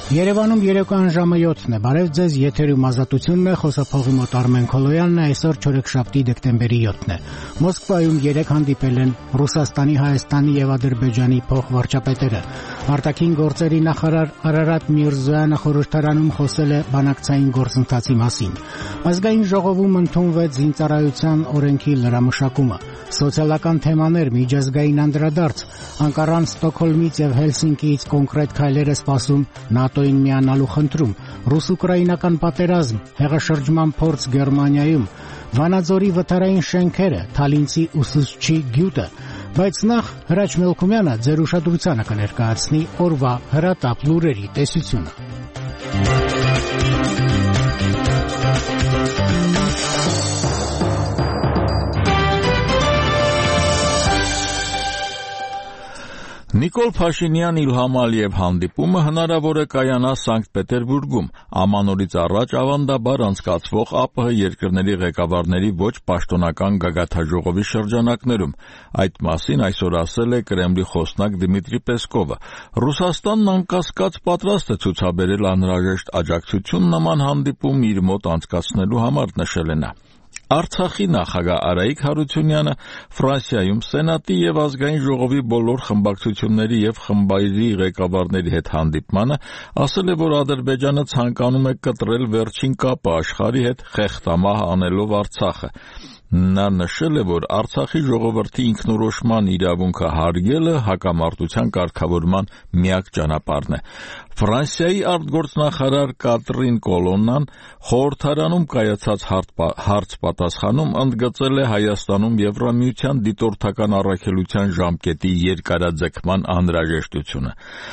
Երևանում երեկոյան ժամը 7-ն է, բարև ձեզ, եթերում ազատությունն է, խոսափողի մոտ Արմեն Քոլոյանն է, այսօր չորեքշաբթի դեկտեմբերի 7-ն է։ Մոսկվայում 3 հանդիպել են Ռուսաստանի, Հայաստանի եւ Ադրբեջանի փոխվարչապետերը։ Արտաքին գործերի նախարար Արարատ Միրզոյանը խորհրդարանում խոսել է բանակցային գործընթացի մասին։ Ազգային ժողովում ընդունվեց զինծառայության օրենքի լրամշակումը։ Սոցիալական թեմաներ, միջազգային անդրադարձ, Անկարան, Ստոկհոլմից եւ Հելսինկիից կոնկրետ քայլեր է սպասում ՆԱՏՕ-ին միանալու խնդրում, ռուս-ուկրաինական պատերազմ, հեղաշրջման փորձ Գերմանիայում, Վանաձորի վթարային շենքերը, Թալինցի ուսուցչի գյուտը, բայց նախ Հրաչ Մելքումյանը ձեր ուշադրությանը կներկայացնի օրվա հրատապ լուրերի տեսությունը։ Նիկոլ Փաշինյան Իլհամ Ալիև հանդիպումը հնարավոր է կայանա Սանկտ Պետերբուրգում, ամանորից առաջ ավանդաբար անցկացվող ԱՊՀ երկրների ղեկավարների ոչ պաշտոնական գագաթնաժողովի շրջանակներում։ Այդ մասին այսօր ասել է Կրեմլի խոսնակ Դմիտրի Պեսկովը։ Ռուսաստանն անկասկած պատրաստ է ցուցաբերել անհրաժեշտ աջակցություն նման հանդիպում իր մոտ անցկացնելու համար, նշել է նա։ Արցախի նախագահ Արայիկ Հարությունյանը Ֆրանսիայում Սենատի եւ Ազգային ժողովի բոլոր խմբակցությունների եւ խմբերի ղեկավարների հետ հանդիպմանը ասել է, որ Ադրբեջանը ցանկանում է կտրել վերջին կապը աշխարհի հետ խեղդամահ անելով Արցախը։ Նա նշել է, որ Արցախի ժողովրդի ինքնորոշման իրավունքը հարգելը հակամարտության կարգավորման միակ ճանապարհն է։ Ֆրանսիայի արտգործնախարար Կատրին Կոլոննան խորհրդարանում կայացած հարց պատասխանում ընդգծել է Հայաստանում Եվրամիության դիտորդական առաքելության ժամկետի երկարաձգման անհրաժեշտությունը։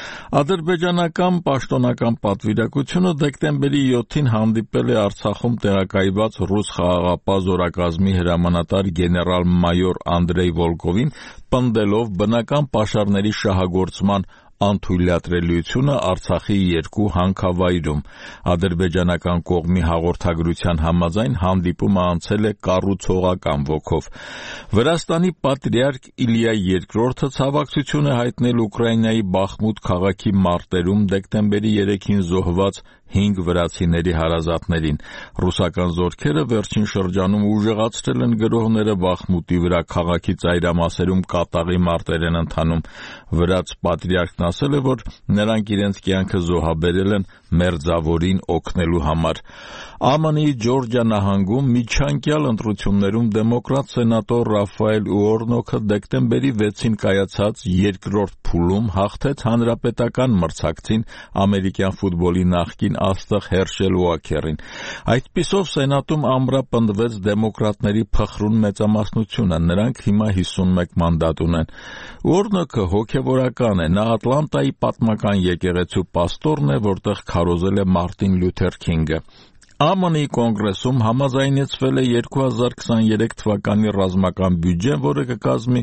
Ադրբեջանական պաշտոնական պատվիրակությունը դեկտեմբերի 7-ին հանդիպել է Արցախում տեղակայված ռուս խաղաղապահ զորակազմի հրամանատար գեներալ-մայոր Անդրեյ Վոլկովին, պնդելով բնական պաշարների շահագործման անթույլատրելիությունը Արցախի երկու հանքավայրում։ Ադրբեջանական կողմի հաղորդագրության համաձայն հանդիպումը անցել է կառուցողական ոգով։ Վրաստանի պատրիարք Իլիա II ցավակցություն է հայտնել Ուկրաինայի Բախմուտ քաղաքի մարտերում դեկտեմբերի 3-ին զոհված 5 վրացիների հարազատներին։ Ռուսական զորքերը վերջին շրջանում ուժեղացրել են գրոհները Բախմուտի վրա, քաղաքի ծայրամասերում կատաղի մարտեր են ընթանում։ Վրաց պատրիարքն ասել է, որ նրանք իրենց կյանքը զոհաբերել են մերձավորին օգնելու համար։ ԱՄՆ-ի Ջորջիա նահանգում միջանկյալ ընտրություններում դեմոկրատ սենատոր Ռաֆայել Ուորնոքը դեկտեմբերի 6-ին կայացած երկրորդ փուլում հաղթեց հանրապետական մրցակցին ամերիկյան ֆուտբոլի նախկին աստղ Հերշել Ուոքերին։ Այդպիսով Սենատում ամրապնդվեց դեմոկրատների փխրուն մեծամասնությունը, նրանք հիմա 51 մանդատ ունեն։ Ուորնոքը հոգևորական է, նա Ատլանտայի պատմական եկեղեցու պաստորն է, որտեղ քարոզել է Մարտին Լյութեր Քինգը։ ԱՄՆ-ի կոնգրեսում համաձայնեցվել է 2023 թվականի ռազմական բյուջեն, որը կկազմի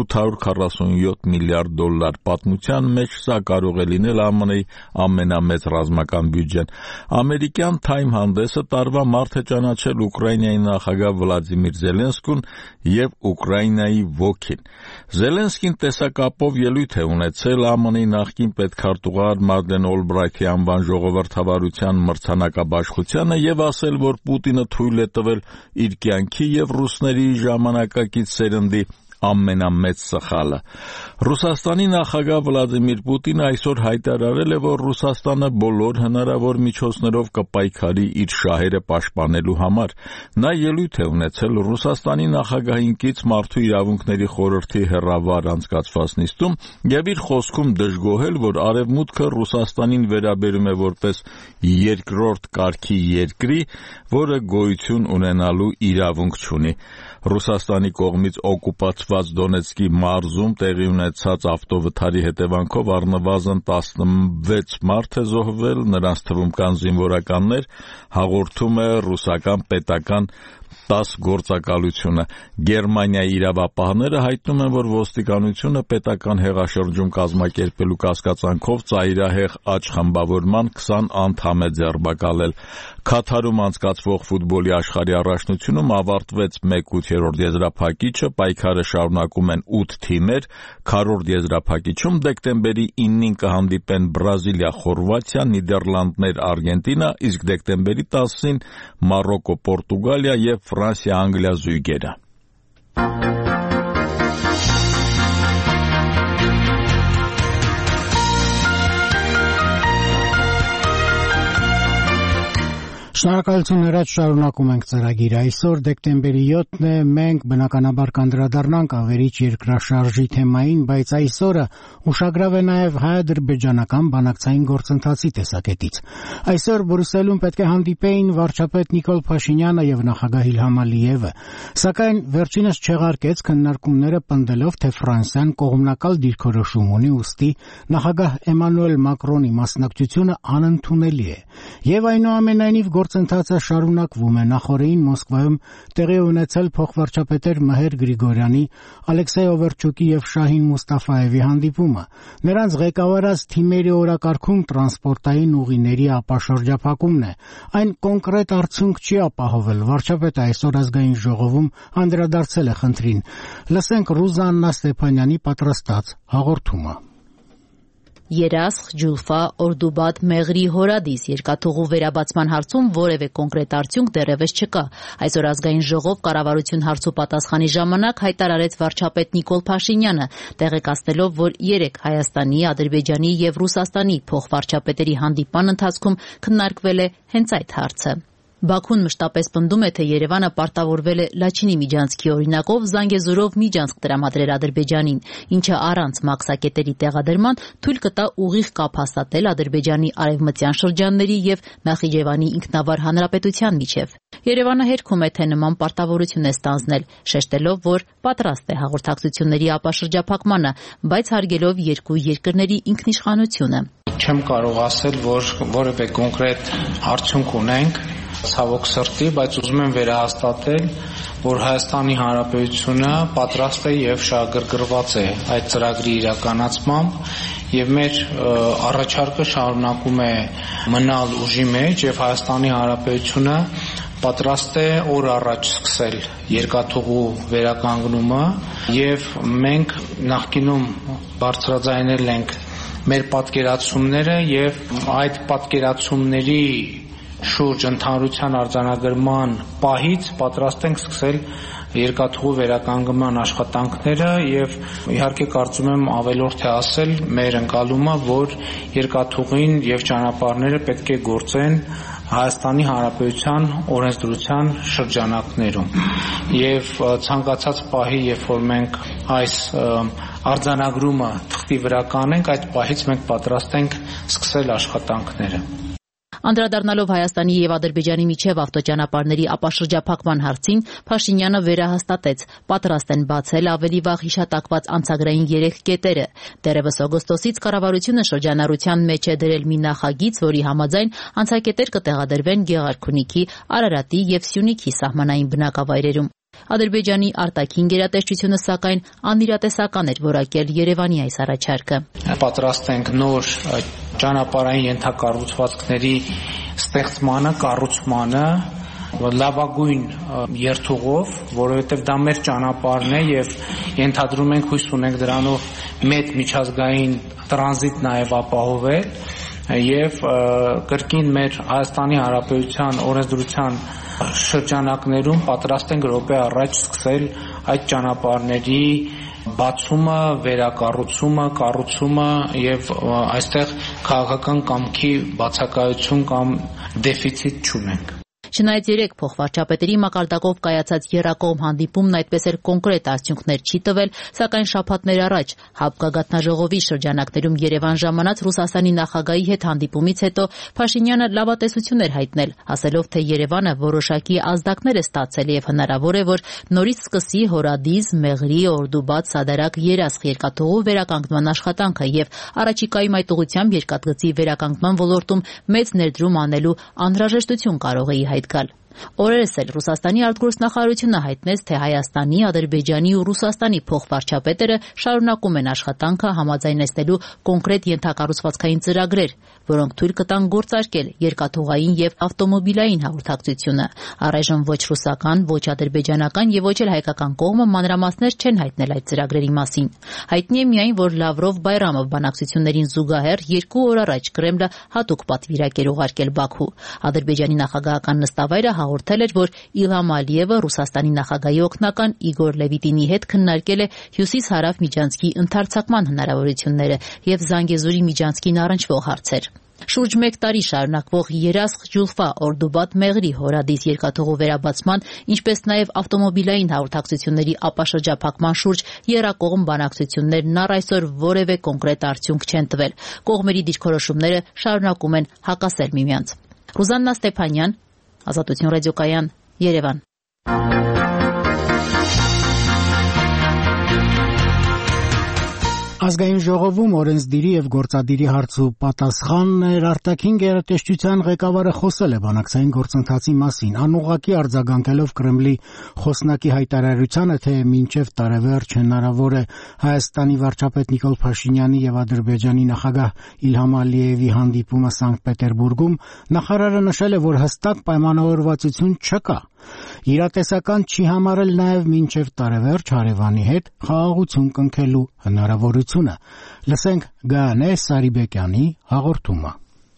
$847 միլիարդ։ Պատմության մեջ սա կարող է լինել ԱՄՆ-ի ամենամեծ ռազմական բյուջեն։ Ամերիկյան Time հանդեսը տարվա մարտ է ճանաչել Ուկրաինայի նախագահ Վլադիմիր Զելենսկուն եւ Ուկրաինայի ոգին։ Զելենսկին տեսակապով ելույթ է ունեցել ԱՄՆ-ի նախկին պետքարտուղար Մադլեն Օլբրայթի անվան ժողովրդավարության մրցանակաբաշխությանը եւ ասել, որ Պուտինը թույլ է տվել իր կյանքի եւ ռուսների ժամանակակից սերնդի ամենամեծ սխալը։ Ռուսաստանի նախագահ Վլադիմիր Պուտինը այսօր հայտարարել է, որ Ռուսաստանը բոլոր հնարավոր միջոցներով կպայքարի իր շահերը պաշտպանելու համար։ Նա ելույթ է ունեցել Ռուսաստանի նախագահին կից մարդու իրավունքների խորհրդի հեռավար անցկացված նիստում եւ իր խոսքում դժգոհել, որ Արևմուտքը Ռուսաստանին վերաբերում է որպես երկրորդ կարգի երկրի, որը գոյություն ունենալու իրավունք չունի։ Ռուսաստանի կողմից օկուպացված Դոնեցկի մարզում տեղի ունեցած ավտովթարի հետևանքով առնվազն 16 մարդ է զոհվել, նրանց թվում կան զինվորականներ, հաղորդում է ռուսական պետական 10 գործակալությունը։ Գերմանիայի իրավապահները հայտնում են, որ ոստիկանությունը պետական հեղաշրջում կազմակերպելու կասկածանքով ծայրահեղ աճ խմբավորման 20 անդամ է ձերբակալել։ Քաթարում անցկացվող ֆուտբոլի աշխարհի առաջնությունում ավարտվեց 1/8 եզրափակիչը, պայքարը շարունակում են 8 թիմեր, քառորդ եզրափակիչում դեկտեմբերի 9-ին կհանդիպեն Բրազիլիա, Խորվաթիա, Նիդերլանդներ, Արգենտինա, իսկ դեկտեմբերի 10-ին Մարոկո, Պորտուգալիա եւ Ֆրանսիա, Անգլիա զույգերը։ Շնորհակալություն հրաչ, շարունակում ենք ծրագիրը։ Այսօր դեկտեմբերի 7-ն է, մենք բնականաբար կանդրադառնանք ավերիչ երկրաշարժի թեմային, բայց այսօրը ուշագրավ է նաև հայ-ադրբեջանական բանակցային գործընթացի տեսակետից։ Այսօր Բրյուսելում պետք է հանդիպեին վարչապետ Նիկոլ Փաշինյանը եւ նախագահ Իլհամ Ալիևը, սակայն վերջինս չեղարկեց քննարկումները, պնդելով, թե Ֆրանսիան կողմնակալ դիրքորոշում ունի, ուստի նախագահ Էմանուել Մակրոնի մասնակցությունը անընդունելի է։ Եվ այնուամենայնիվ գործընթացը շարունակվում է։ Նախորդին Մոսկվայում տեղի ունեցել փոխվարչապետեր Մհեր Գրիգորյանի, Ալեքսեյ Օվերչուկի եւ Շահին Մուստաֆայևի հանդիպումը։ Նրանց ղեկավարած թիմերի օրակարգում տրանսպորտային ուղիների ապաշրջափակումն է։ Այն կոնկրետ արդյունք չի ապահովել։ Վարչապետը այսօր ազգային ժողովում անդրադարձել է խնդրին։ Լսենք Ռուզաննա Ստեփանյանի պատրաստած հաղորդումը։ Երասխ, Ջուլֆա, Օրդուբադ, Մեղրի, Հորադիս երկաթուղու վերաբացման հարցում որևէ կոնկրետ արդյունք դեռևս չկա։ Այսօր ազգային ժողով կառավարություն հարցու պատասխանի ժամանակ հայտարարեց վարչապետ Նիկոլ Փաշինյանը, տեղեկացնելով, որ 3 Հայաստանի, Ադրբեջանի եւ Ռուսաստանի փոխվարչապետերի հանդիպման ընթացքում քննարկվել է հենց այդ հարցը։ Բաքուն մշտապես պնդում է, թե Երևանը պարտավորվել է Լաչինի միջանցքի օրինակով Զանգեզուրով միջանցք տրամադրել Ադրբեջանին, ինչը առանց մաքսակետերի տեղադրման թույլ կտա ուղիղ կապ հաստատել Ադրբեջանի արևմտյան շրջանների եւ Նախիջևանի ինքնավար հանրապետության միջև։ Երևանը հերքում է, թե նման պարտավորություն է ստանձնել, շեշտելով, որ պատրաստ է հաղորդակցությունների ապաշրջափակմանը, բայց հարգելով երկու երկրների ինքնիշխանությունը։ Չեմ կարող ասել, որ որևէ կոնկրետ արդյունք ունենք, ցավոք սրտի, բայց ուզում եմ վերահաստատել, որ Հայաստանի Հանրապետությունը պատրաստ է եւ շահագրգռված է այդ ծրագրի իրականացմամբ եւ մեր առաջարկը շարունակում է մնալ ուժի մեջ եւ Հայաստանի Հանրապետությունը պատրաստ է օր առաջ սկսել երկաթուղու վերականգնումը եւ մենք նախկինում բարձրաձայնել ենք մեր պատկերացումները եւ այդ պատկերացումների շուրջ ընդհանրության արձանագրման պահից պատրաստ ենք սկսել երկաթուղու վերականգնման աշխատանքները եւ իհարկե կարծում եմ ավելորդ է ասել մեր ընկալումը, որ երկաթուղին եւ ճանապարհները պետք է գործեն Հայաստանի Հանրապետության օրենսդրության շրջանակներում եւ ցանկացած պահի, երբ որ մենք այս արձանագրումը թղթի վրա կանենք, այդ պահից մենք պատրաստ ենք սկսել աշխատանքները։ Անդրադառնալով Հայաստանի եւ Ադրբեջանի միջև ավտոճանապարհների ապաշրջափակման հարցին, Փաշինյանը վերահաստատեց, պատրաստ են բացել ավելի վաղ հիշատակված անցագրային 3 կետերը։ Դեռևս օգոստոսից կառավարությունը շրջանառության մեջ է դրել մի նախագիծ, որի համաձայն անցակետեր կտեղադրվեն Գեղարքունիքի, Արարատի եւ Սյունիքի սահմանային բնակավայրերում։ Ադրբեջանի արտաքին գերատեսչությունը սակայն անիրատեսական էր որակել Երևանի այս առաջարկը։ Պատրաստ ենք նոր ճանապարհային ենթակառուցվածքների ստեղծմանը, կառուցմանը լավագույն երթուղով, որովհետև դա մեր ճանապարհն է եւ ենթադրում ենք, հույս ունենք դրանով մեծ միջազգային տրանզիտ նաեւ ապահովել եւ կրկին մեր Հայաստանի Հանրապետության օրենսդրության շրջանակներում պատրաստ ենք րոպե առաջ սկսել այդ ճանապարհների բացումը, վերակառուցումը, կառուցումը եւ այստեղ քաղաքական կամքի բացակայություն կամ դեֆիցիտ չունենք։ Չնայած 3 փոխվարչապետերի մակարդակով կայացած եռակողմ հանդիպումն այդպես էլ կոնկրետ արդյունքներ չի տվել, սակայն շաբաթներ առաջ ՀԱՊԿ գաղտնաժողովի շրջանակներում Երևան ժամանած Ռուսաստանի նախագահի հետ հանդիպումից հետո Փաշինյանը լավատեսություն էր հայտնել, ասելով, թե Երևանը որոշակի ազդակներ է ստացել եւ հնարավոր է, որ նորից սկսի Հորադիս, Մեղրի, Օրդուբադ, Սադարակ, Երասխ երկաթուղու վերականգնման աշխատանքը եւ առաջիկայում այդ ուղղությամբ երկաթգծի վերականգնման ոլորտում մեծ ներդրում անելու անհրաժեշտություն կարող է հայտ գալ։ Օրերս էլ Ռուսաստանի արտգործնախարարությունը հայտնեց, թե Հայաստանի, Ադրբեջանի ու Ռուսաստանի փոխվարչապետերը շարունակում են աշխատանքը համաձայնեցնելու կոնկրետ ենթակառուցվածքային ծրագրեր, որոնք թույլ կտան գործարկել երկաթուղային եւ ավտոմոբիլային հաղորդակցությունը։ Առայժմ ոչ ռուսական, ոչ ադրբեջանական եւ ոչ էլ հայկական կողմը մանրամասներ չեն հայտնել այդ ծրագրերի մասին։ Հայտնի է միայն, որ Լավրով-Բայրամով բանակցություններին զուգահեռ 2 օր առաջ Կրեմլը հատուկ պատվիրակ էր ուղարկել Բաքու։ Ադրբեջանի նախագահական նստավայրը հաղորդել էր, որ Իլհամ Ալիևը Ռուսաստանի նախագահի օգնական Իգոր Լևիտինի հետ քննարկել է հյուսիս-հարավ միջանցքի ընդարձակման հնարավորությունները եւ Զանգեզուրի միջանցքին առնչվող հարցեր։ Շուրջ 1 տարի շարունակվող Երասխ-Ջուլֆա Օրդուբադ-Մեղրի հորադիս երկաթուղու վերաբացման, ինչպես նաև ավտոմոբիլային հաղորդակցությունների ապաշրջափակման շուրջ եռակողմ բանակցություններն առ այսօր որևէ կոնկրետ արդյունք չեն տվել։ Կողմերի դիրքորոշումները շարունակում են հակասել միմյանց։ Ռուզաննա Ստեփանյան, Ազատություն ռադիոկայան, Երևան։ Ազգային ժողովում օրենսդիրի եւ գործադիրի հարցու պատասխաններ արտաքին գերատեսչության ղեկավարը խոսել է բանակցային գործընթացի մասին, անուղղակի արձագանքելով Կրեմլի խոսնակի հայտարարությանը, թե մինչև տարեվերջ հնարավոր է Հայաստանի վարչապետ Նիկոլ Փաշինյանի եւ Ադրբեջանի նախագահ Իլհամ Ալիևի հանդիպումը Սանկտ Պետերբուրգում, նախարարը նշել է, որ հստակ պայմանավորվածություն չկա։ Իրատեսական չի համարել նաև մինչև տարեվերջ հարևանի հետ խաղաղություն կնքելու հնարավորությունը։ Լսենք Գայանե Սարիբեկյանի հաղորդումը։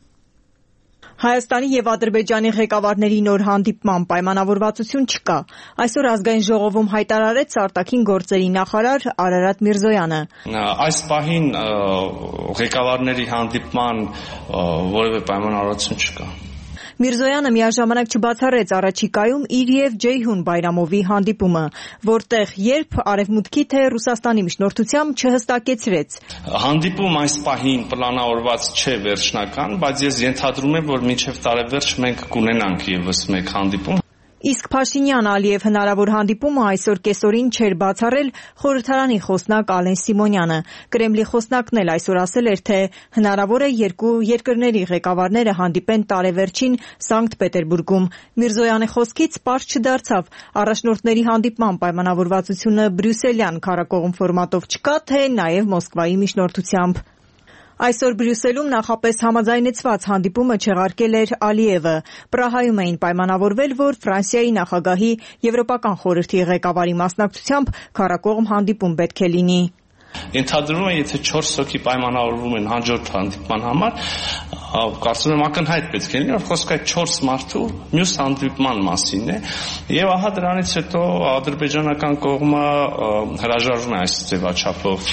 Հայաստանի եւ Ադրբեջանի ղեկավարների նոր հանդիպման պայմանավորվածություն չկա։ Այսօր ազգային ժողովում հայտարարեց արտաքին գործերի նախարար Արարատ Միրզոյանը։ Այս պահին ղեկավարների հանդիպման որևէ պայմանավորվածություն չկա։ Միրզոյանը միաժամանակ չբացառեց առաջիկայում իր եւ Ջեյհուն Բայրամովի հանդիպումը, որտեղ երբ Արևմուտքի թե Ռուսաստանի միջնորդությամբ չհստակեցրեց։ Հանդիպում այս պահին պլանավորված չէ վերջնական, բայց ես ենթադրում եմ, որ մինչև տարեվերջ մենք կունենանք եւս մեկ հանդիպում։ Իսկ Փաշինյան-Ալիև հնարավոր հանդիպումը այսօր կեսօրին չէր բացառել խորհրդարանի խոսնակ Ալեն Սիմոնյանը։ Կրեմլի խոսնակն էլ այսօր ասել էր, թե հնարավոր է երկու երկրների ղեկավարները հանդիպեն տարեվերջին Սանկտ Պետերբուրգում։ Միրզոյանի խոսքից պարզ չդարձավ առաջնորդների հանդիպման պայմանավորվածությունը բրյուսելյան քառակողմ ֆորմատով չկա, թե նաև Մոսկվայի միջնորդությամբ։ Այսօր Բրյուսելում նախապես համաձայնեցված հանդիպումը չեղարկել էր Ալիևը։ Պրահայում էին պայմանավորվել, որ Ֆրանսիայի նախագահի Եվրոպական խորհրդի ղեկավարի մասնակցությամբ քառակողմ հանդիպում պետք է լինի։ Ենթադրում եմ, եթե 4 հոգի պայմանավորվում են հաջորդ հանդիպման համար, կարծում եմ ակնհայտ պետք է լինի, որ խոսքը 4 մարդու մյուս հանդիպման մասին է, եւ ահա դրանից հետո ադրբեջանական կողմը հրաժարվում է այս ձևաչափով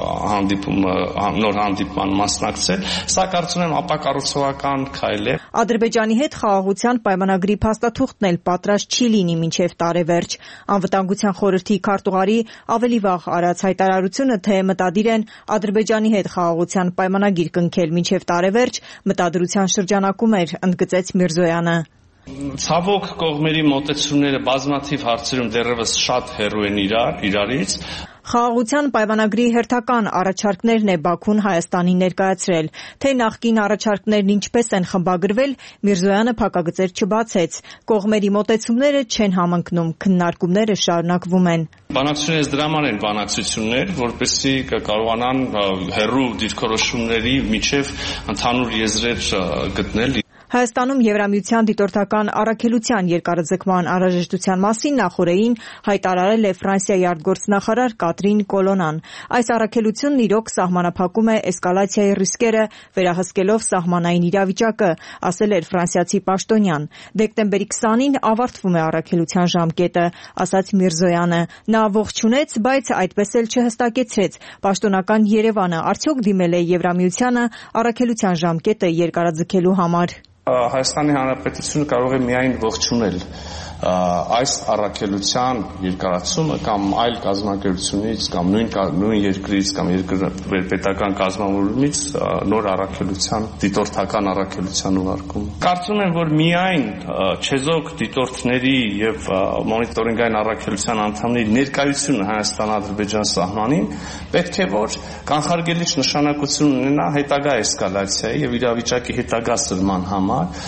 նոր հանդիպման մասնակցել։ Սա կարծում եմ ապակառուցողական քայլ է։ Ադրբեջանի հետ խաղաղության պայմանագրի փաստաթուղթն էլ պատրաստ չի լինի մինչև տարեվերջ։ Անվտանգության խորհրդի քարտուղարի ավելի վաղ արած հայտարարությունը, թե մտադիր են Ադրբեջանի հետ խաղաղության պայմանագիր կնքել մինչև տարեվերջ, մտադրության շրջանակում էր, ընդգծեց Միրզոյանը։ Ցավոք կողմերի մոտեցումները բազմաթիվ հարցերում դեռևս շատ հեռու են իրարից։ Խաղաղության պայմանագրի հերթական առաջարկներն է Բաքուն Հայաստանին ներկայացրել, թե նախկին առաջարկներն ինչպես են խմբագրվել, Միրզոյանը փակագծեր չբացեց։ Կողմերի մոտեցումները չեն համընկնում, քննարկումները շարունակվում են։ Բանակցությունները դրա համար են բանակցություններ, որպեսզի կարողանան հեռու դիրքորոշումների միջև ընդհանուր եզրեր գտնել։ Հայաստանում Եվրամիության դիտորդական առաքելության երկարաձգման անհրաժեշտության մասին նախորդին հայտարարել է Ֆրանսիայի արտգործնախարար Կատրին Կոլոնան։ Այս առաքելությունն իրոք սահմանափակում է էսկալացիայի ռիսկերը, վերահսկելով սահմանային իրավիճակը, ասել էր ֆրանսիացի պաշտոնյան։ Դեկտեմբերի 20-ին ավարտվում է առաքելության ժամկետը, ասաց Միրզոյանը։ Նա ողջունեց, բայց այդպես էլ չհստակեցրեց։ Պաշտոնական Երևանը արդյոք դիմել է Եվրամիությանը առաքելության ժամկետը երկարաձգելու համար։ Հայաստանի Հանրապետությունը կարող է միայն ողջունել այս առաքելության երկարացումը կամ այլ կազմակերպությունից կամ նույն երկրից կամ պետական կազմավորումից նոր առաքելության դիտորդական առաքելության ուղարկում։ Կարծում եմ, որ միայն չեզոք դիտորդների եւ մոնիտորինգային առաքելության անդամների ներկայությունը Հայաստան-Ադրբեջան սահմանին պետք է որ կանխարգելիչ նշանակություն ունենա հետագա էսկալացիայի եւ իրավիճակի հետագա սրման համար։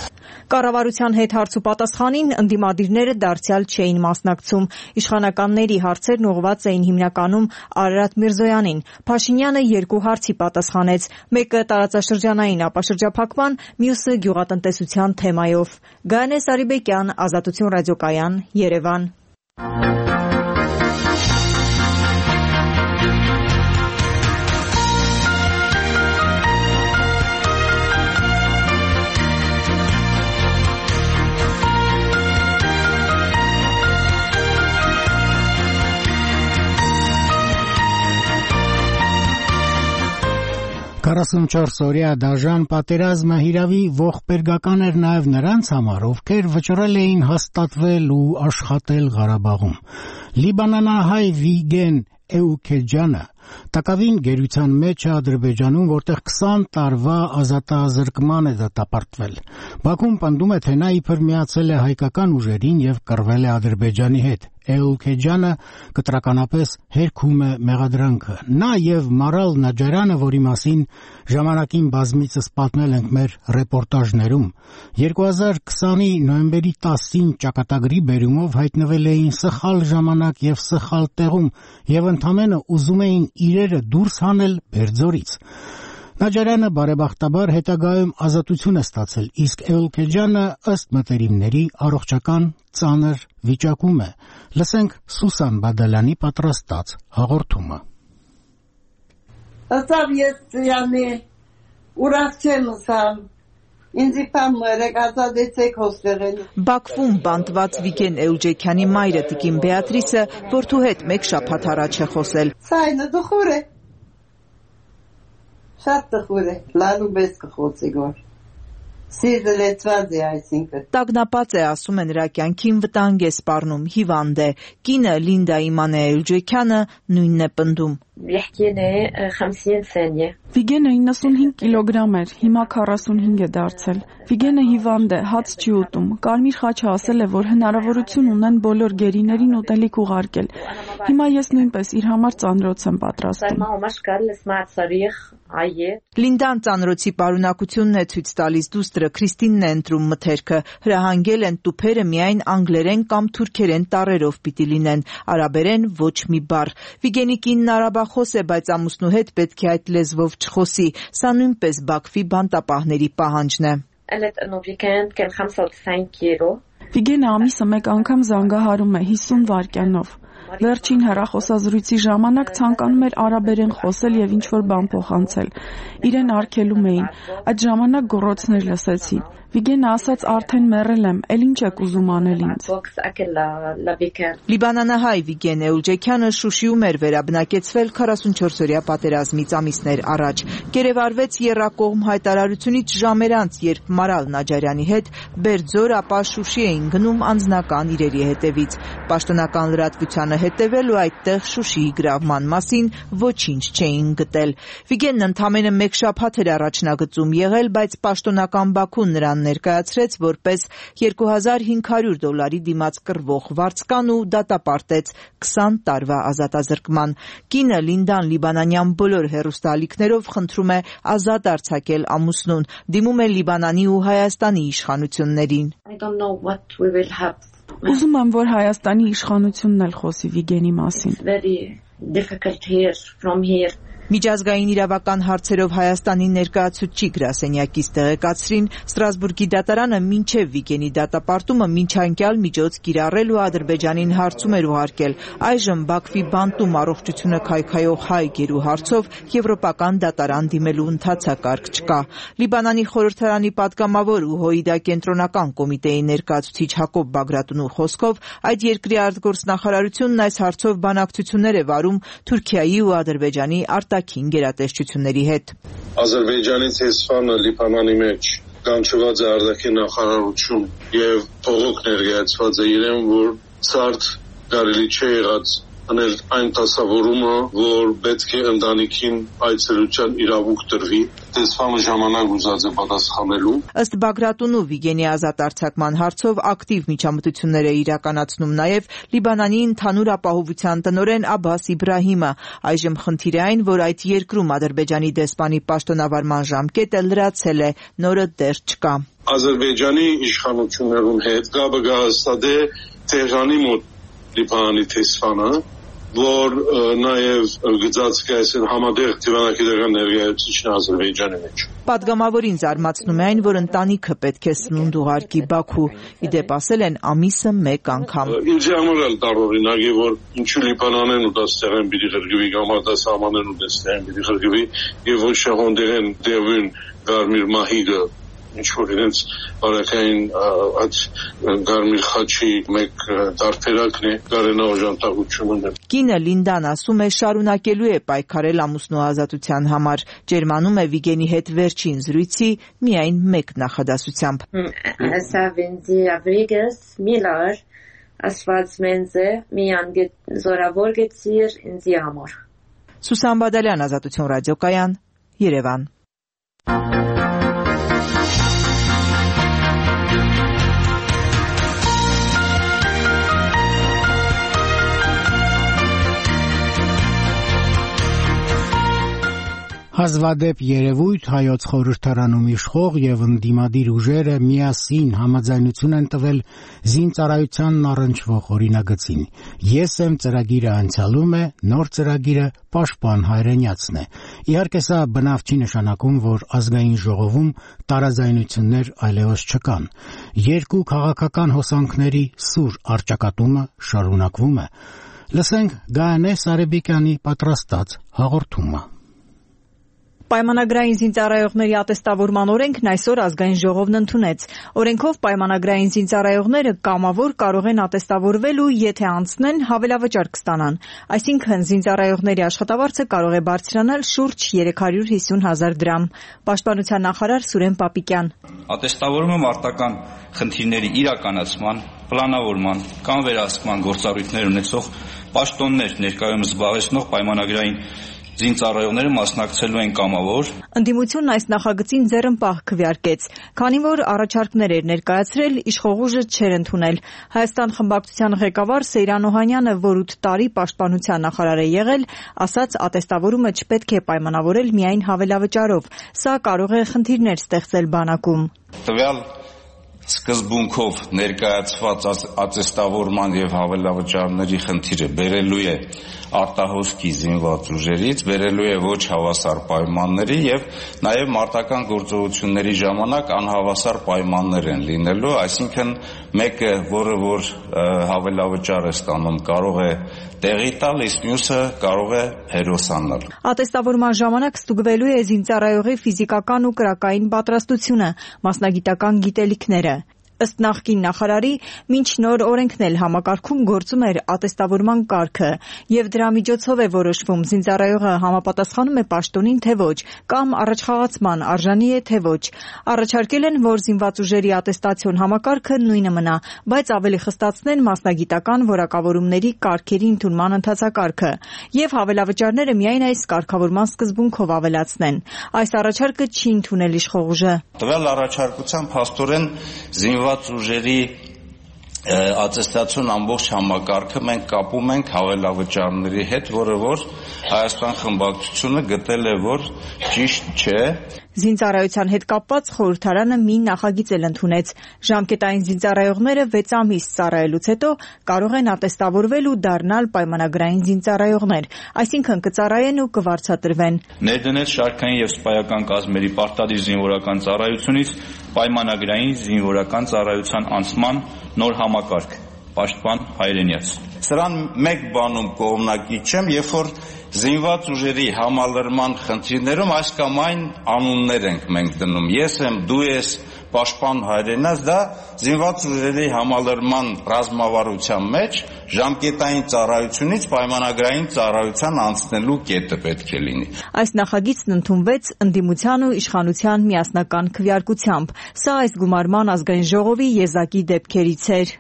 Կառավարության հետ հարցուպատասխանին ընդդիմադիրները դարձյալ չէին մասնակցում։ Իշխանականների հարցերն ուղղված էին հիմնականում Արարատ Միրզոյանին։ Փաշինյանը 2 հարցի պատասխանեց, մեկը տարածաշրջանային ապաշրջափակման, մյուսը գյուղատնտեսության թեմայով։ Գայանե Սարիբեկյան, Ազատություն ռադիոկայան, Երևան։ Օրյա դաժան պատերազմը հիրավի ողբերգական էր նաև նրանց համար, ովքեր վճռել էին հաստատվել ու աշխատել Ղարաբաղում։ Լիբանանահայ Վիգեն Էուքեջյանը տակավին գերության մեջ է Ադրբեջանում, որտեղ 20 տարվա ազատազրկման է դատապարտվել։ Բաքուն պնդում է, թե նա իբր միացել է հայկական ուժերին եւ կռվել է Ադրբեջանի հետ։ Էուքեջյանը կտրականապես հերքում է մեղադրանքը։ Նա եւ Մարալ Նաջարյանը, որի մասին ժամանակին բազմիցս պատմել ենք մեր ռեպորտաժներում, 2020-ի նոյեմբերի 10-ին ճակատագրի բերումով հայտնվել էին սխալ ժամանակ եւ սխալ տեղում եւ ընդամենը ուզում էին իրերը դուրս հանել Բերձորից։ Նաջարյանը բարեբախտաբար հետագայում ազատություն է ստացել, իսկ Էուքեջյանը ըստ մտերիմների առողջական ծանր վիճակում է։ Լսենք Սուսան Բադալյանի պատրաստած հաղորդումը։ Ասավ ես յանի ուրախ չեմ ասամ։ Ինձ իպամ ազատեցեք հոստեղեն։ Բաքվում բանտված Վիգեն Էուջեքյանի մայրը տիկին Բեատրիսը որդու հետ մեկ շաբաթ առաջ է խոսել։ Սայնը դխուր է։ Շատ դխուր է, լալու բես կխոցի գոր։ Սիրտը լեցված է այսինքն։ Տագնապած է, ասում է, նրա կյանքին վտանգ է սպառնում, հիվանդ է։ Կինը Լինդա Իմանե Էուջեքյանը նույնն է պնդում։ Վիգենը 95 կիլոգրամ էր, հիմա 45 է դարձել։ Վիգենը հիվանդ է, հաց չի ուտում։ Կարմիր խաչը ասել է, որ հնարավորություն ունեն բոլոր գերիներին ուտելիք ուղարկել։ Հիմա ես նույնպես իր համար ծանրոց եմ պատրաստում։ Լինդան ծանրոցի պարունակությունն է ցույց տալիս, դուստրը Քրիստինն է ընտրում մթերքը։ Հրահանգել են տուփերը միայն անգլերեն կամ թուրքերեն տառերով պիտի լինեն, արաբերեն ոչ մի բառ։ Վիգենի կինն արաբախոս է, բայց ամուսնու հետ պետք է այդ լեզվով չխոսի։ Սա նույնպես Բաքվի բանտապահների պահանջն է։ Վիգենը ամիսը մեկ անգամ զանգահարում է 50 վայրկյանով։ Վերջին հեռախոսազրույցի ժամանակ ցանկանում էր արաբերեն խոսել եւ ինչ-որ բան փոխանցել։ Իրեն արգելում էին։ Այդ ժամանակ գոռոցներ լսեցի։ Վիգենը ասաց արդեն մեռել եմ, էլ ինչ եք ուզում անել ինձ։ Լիբանանահայ Վիգեն Էուջեքյանը Շուշիում էր վերաբնակեցվել 44-օրյա պատերազմից ամիսներ առաջ։ Գերեվարվեց եռակողմ հայտարարությունից ժամեր անց, երբ Մարալ Նաջարյանի հետ Բերձոր, ապա Շուշի էին գնում անձնական իրերի հետևից։ Պաշտոնական լրատվությանը հետևել ու այդտեղ Շուշիի գրավման մասին ոչինչ չէին գտել։ Վիգենն ընդամենը մեկ շաբաթ էր առաջնագծում եղել, բայց պաշտոնական Բաքուն նրան ներկայացրեց որպես $2500 դիմաց կռվող վարձկան ու դատապարտեց 20 տարվա ազատազրկման։ Կինը Լինդան լիբանանյան բոլոր հեռուստաալիքներով խնդրում է ազատ արձակել ամուսնուն, դիմում է Լիբանանի ու Հայաստանի իշխանություններին։ Ուզում եմ, որ Հայաստանի իշխանությունն էլ խոսի Վիգենի մասին։ Միջազգային իրավական հարցերով Հայաստանի ներկայացուցիչ գրասենյակից տեղեկացրին, Ստրասբուրգի դատարանը մինչև Վիգենի դատապարտումը մինչանկյալ միջոց կիրառել ու Ադրբեջանին հարցում էր ուղարկել։ Այժմ Բաքվի բանտում առողջությունը քայքայող հայ գերու հարցով եվրոպական դատարան դիմելու ընթացակարգ չկա։ Լիբանանի խորհրդարանի պատգամավոր ու ՀՕԻԴ կենտրոնական կոմիտեի ներկայացուցիչ Հակոբ Բագրատունու խոսքով այդ երկրի արտգործնախարարությունն այս հարցով բանակցություններ է վարում Թուրքիայի ու Ադրբեջանի արտաքին գերատեսչությունների հետ։ Ադրբեջանի տեսփանը Լիբանանի մեջ կանչված է արտաքին նախարարություն եւ փողոք ներկայացված է իրեն, որ ցարտ կարելի չէ եղած անել այն դասավորումը, որ պետք է ընտանիքին այցելության իրավունք տրվի։ տեսփանը ժամանակ ուզած է պատասխանելու։ Ըստ Բագրատունու Վիգենի ազատ արձակման հարցով ակտիվ միջամտություններ է իրականացնում նաև Լիբանանի ընդհանուր ապահովության տնօրեն Աբբաս Իբրահիմը։ Այժմ խնդիր է այն, որ այդ երկրում Ադրբեջանի դեսպանի պաշտոնավարման ժամկետը լրացել է, նորը դեռ չկա։ Ադրբեջանի իշխանություններուն հետ կապը կհաստատե Թեհրանի մոտ Լիբանանի տեսփանը, որ նաև գծած կայսեր համատեղ դիվանագիտական ներկայացուցիչն Ադրբեջանի մեջ։ Պատգամավորին զարմացնում է այն, որ ընտանիքը պետք է սնունդ ուղարկի Բաքու։ Իդեպ ասել են ամիսը մեկ անգամ։ Ինձ համար էլ տարօրինակ է, որ ինչու Լիբանանեն ու դաստեղեն պիտի ղրգվի կամ արտասահմանեն ու դաստեղեն պիտի ղրգվի եւ ոչ շահոնդեղեն դեվին Գարմիր Մահիգը ինչ որ իրենց բարակային այդ Գարմիր խաչի մեկ դարբերակն է Գարենա օժանդակությունը։ Կինը Լինդան ասում է շարունակելու է պայքարել ամուսնու ազատության համար, ջերմանում է Վիգենի հետ վերջին զրույցի միայն մեկ նախադասությամբ։ Ասա վենձի ավրիգս միլար ասված մենձե միան զորավոր գեցիր ինձի համար։ Սուսան Բադալյան, Ազատություն ռադիոկայան, Երևան։ Հազվադեպ երևույթ հայոց խորհրդարանում իշխող եւ ընդդիմադիր ուժերը միասին համաձայնություն են տվել զինծառայությանն առնչվող օրինագծին։ Ես եմ ծրագիրը անցյալում է, նոր ծրագիրը պաշտպան հայրենյացն է։ Իհարկե սա բնավ չի նշանակում, որ ազգային ժողովում տարաձայնություններ այլևս չկան։ Երկու քաղաքական հոսանքների սուր առճակատումը շարունակվում է։ Լսենք Գայանե Սարեբեկյանի պատրաստած հաղորդումը։ Պայմանագրային զինծառայողների ատեստավորման օրենքն այսօր ազգային ժողովն ընդունեց։ Օրենքով պայմանագրային զինծառայողները կամավոր կարող են ատեստավորվել ու եթե անցնեն, հավելավճար կստանան։ Այսինքն զինծառայողների աշխատավարձը կարող է բարձրանալ շուրջ 350,000 դրամ։ Պաշտպանության նախարար Սուրեն Պապիկյան։ Ատեստավորումը մարտական խնդիրների իրականացման, պլանավորման կամ վերահսկման գործառույթներ ունեցող պաշտոններ ներկայումս զբաղեցնող պայմանագրային զինծառայողները մասնակցելու են կամավոր։ Ընդդիմությունն այս նախագծին ձեռնպահ քվեարկեց, քանի որ առաջարկներ էր ներկայացրել, իշխող ուժը չէր ընդունել։ Հայաստան խմբակցության ղեկավար Սեյրան Օհանյանը, որ 8 տարի պաշտպանության նախարար է եղել, ասաց ատեստավորումը չպետք է պայմանավորել միայն հավելավճարով։ Սա կարող է խնդիրներ ստեղծել բանակում։ Տվյալ սկզբունքով ներկայացված ատեստավորման եւ հավելավճարների խնդիրը բերելու է արտահոսքի զինված ուժերից, բերելու է ոչ հավասար պայմանների եւ նաեւ մարտական գործողությունների ժամանակ անհավասար պայմաններ են լինելու, այսինքն մեկը, որ հավելավճար է ստանում, կարող է տեղի տալ, իսկ մյուսը կարող է հերոսանալ։ Ատեստավորման ժամանակ ստուգվելու է զինծառայողի ֆիզիկական ու կրակային պատրաստությունը, մասնագիտական գիտելիքները։ Ըստ նախկին նախարարի, մինչ նոր օրենքն էլ համակարգում գործում էր ատեստավորման կարգը, եւ դրա միջոցով է որոշվում զինծառայողը համապատասխանում է պաշտոնին թե ոչ, կամ առաջխաղացման արժանի է թե ոչ։ Առաջարկել են, որ զինված ուժերի ատեստացիոն համակարգը նույնը մնա, բայց ավելի խստացնեն մասնագիտական որակավորումների կարգերի ընդունման ընթացակարգը եւ հավելավճարները միայն այս կարգավորման սկզբունքով ավելացնեն։ Այս առաջարկը չի ընդունել իշխող ուժը։ Տվյալ առաջարկության փաստորեն զինված ուժերի ատեստացիոն ամբողջ համակարգը մենք կապում ենք հավելավճարների հետ, որը որ Հայաստան խմբակցությունը գտել է, որ ճիշտ չէ։ Զինծառայության հետ կապված խորհրդարանը մի նախագիծ էլ ընդունեց։ Ժամկետային զինծառայողները 6 ամիս ծառայելուց հետո կարող են ատեստավորվել ու դառնալ պայմանագրային զինծառայողներ, այսինքն կծառայեն ու կվարձատրվեն։ Ներդնել շարքային եւ սպայական կազմերի պարտադիր զինվորական ծառայությունից պայմանագրային զինվորական ծառայության անցման նոր համակարգ, պաշտպան հայրենյաց։ Սրան մեկ բանում կողմնակի չեմ, երբ որ զինված ուժերի համալրման խնդիրներում այս կամ այն անուններ ենք մենք դնում։ Ես եմ, դու ես, պաշտպան հայրենաց, դա զինված ուժերի համալրման ռազմավարության մեջ ժամկետային ծառայությունից պայմանագրային ծառայության անցնելու կետը պետք է լինի։ Այս նախագիծն ընդունվեց ընդդիմության ու իշխանության միասնական քվեարկությամբ։ Սա այս գումարման ազգային ժողովի եզակի դեպքերից էր։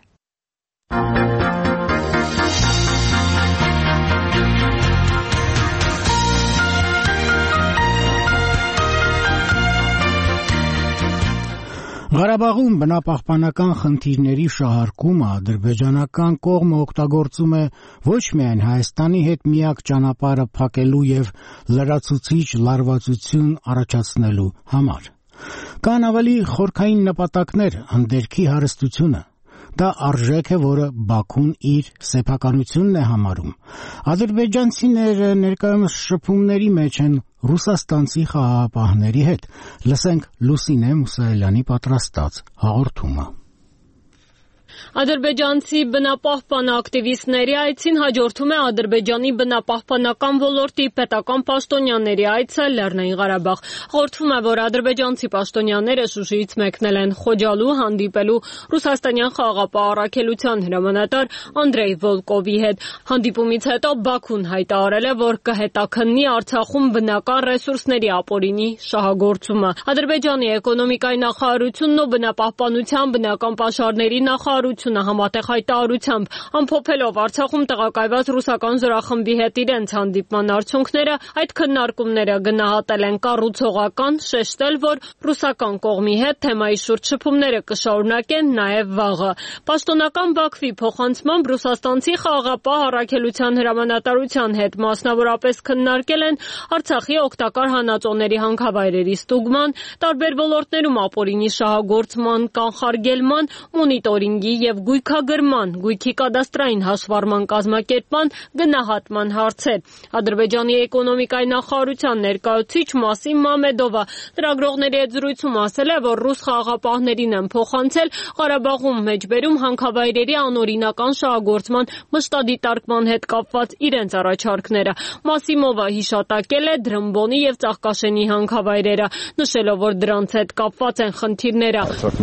Ղարաբաղում բնապահպանական խնդիրների շահարկումը ադրբեջանական կողմը օգտագործում է ոչ միայն Հայաստանի հետ միակ ճանապարհը փակելու եւ լրացուցիչ լարվածություն առաջացնելու համար։ Կան ավելի խորքային նպատակներ, հանդերքի հարստությունը։ Դա արժեք է, որը Բաքուն իր սեփականությունն է համարում։ Ադրբեջանցիները ներկայումս շփումների մեջ են ռուսաստանցի խաղաղապահների հետ։ Լսենք Լուսինե Մուսայելյանի պատրաստած հաղորդումը։ Ադրբեջանցի բնապահպան ակտիվիստների այցին հաջորդում է Ադրբեջանի բնապահպանական ոլորտի պետական պաշտոնյաների այցը Լեռնային Ղարաբաղ։ Հաղորդվում է, որ ադրբեջանցի պաշտոնյաները Շուշիից մեկնել են Խոջալու հանդիպելու ռուսաստանյան խաղաղապահ առաքելության հրամանատար Անդրեյ Վոլկովի հետ։ Հանդիպումից հետո Բաքուն հայտարարել է, որ կհետաքննի Արցախում բնական ռեսուրսների ապօրինի շահագործումը։ Ադրբեջանի էկոնոմիկայի նախարարությունն ու բնապահպանության բնական պաշարների նախարարությունը համատեղ հայտարարությամբ ամփոփելով Արցախում տեղակայված ռուսական զորախմբի հետ իրենց հանդիպման արդյունքները, այդ քննարկումները գնահատել են կառուցողական, շեշտել, որ ռուսական կողմի հետ թեմայի շուրջ շփումները կշարունակեն նաև վաղը։ Պաշտոնական Բաքվի փոխանցմամբ ռուսաստանցի խաղաղապահ առաքելության հրամանատարության հետ մասնավորապես քննարկել են Արցախի օգտակար հանածոների հանքավայրերի ստուգման, տարբեր ոլորտներում ապօրինի շահագործման, կանխարգելման, մոնիտորինգի եւ գույքագրման, գույքի կադաստրային հաշվառման կազմակերպման, գնահատման հարցեր։ Ադրբեջանի էկոնոմիկայի նախարարության ներկայացուցիչ Մասիմ Մամեդովը լրագրողների հետ զրույցում ասել է, որ ռուս խաղաղապահներին են փոխանցել Ղարաբաղում մեջբերում հանքավայրերի անօրինական շահագործման մշտադիտարկման հետ կապված իրենց առաջարկները։ Մասիմովը հիշատակել է Դրամբոնի եւ Ծաղկաշենի հանքավայրերը, նշելով, որ դրանց հետ կապված են խնդիրները։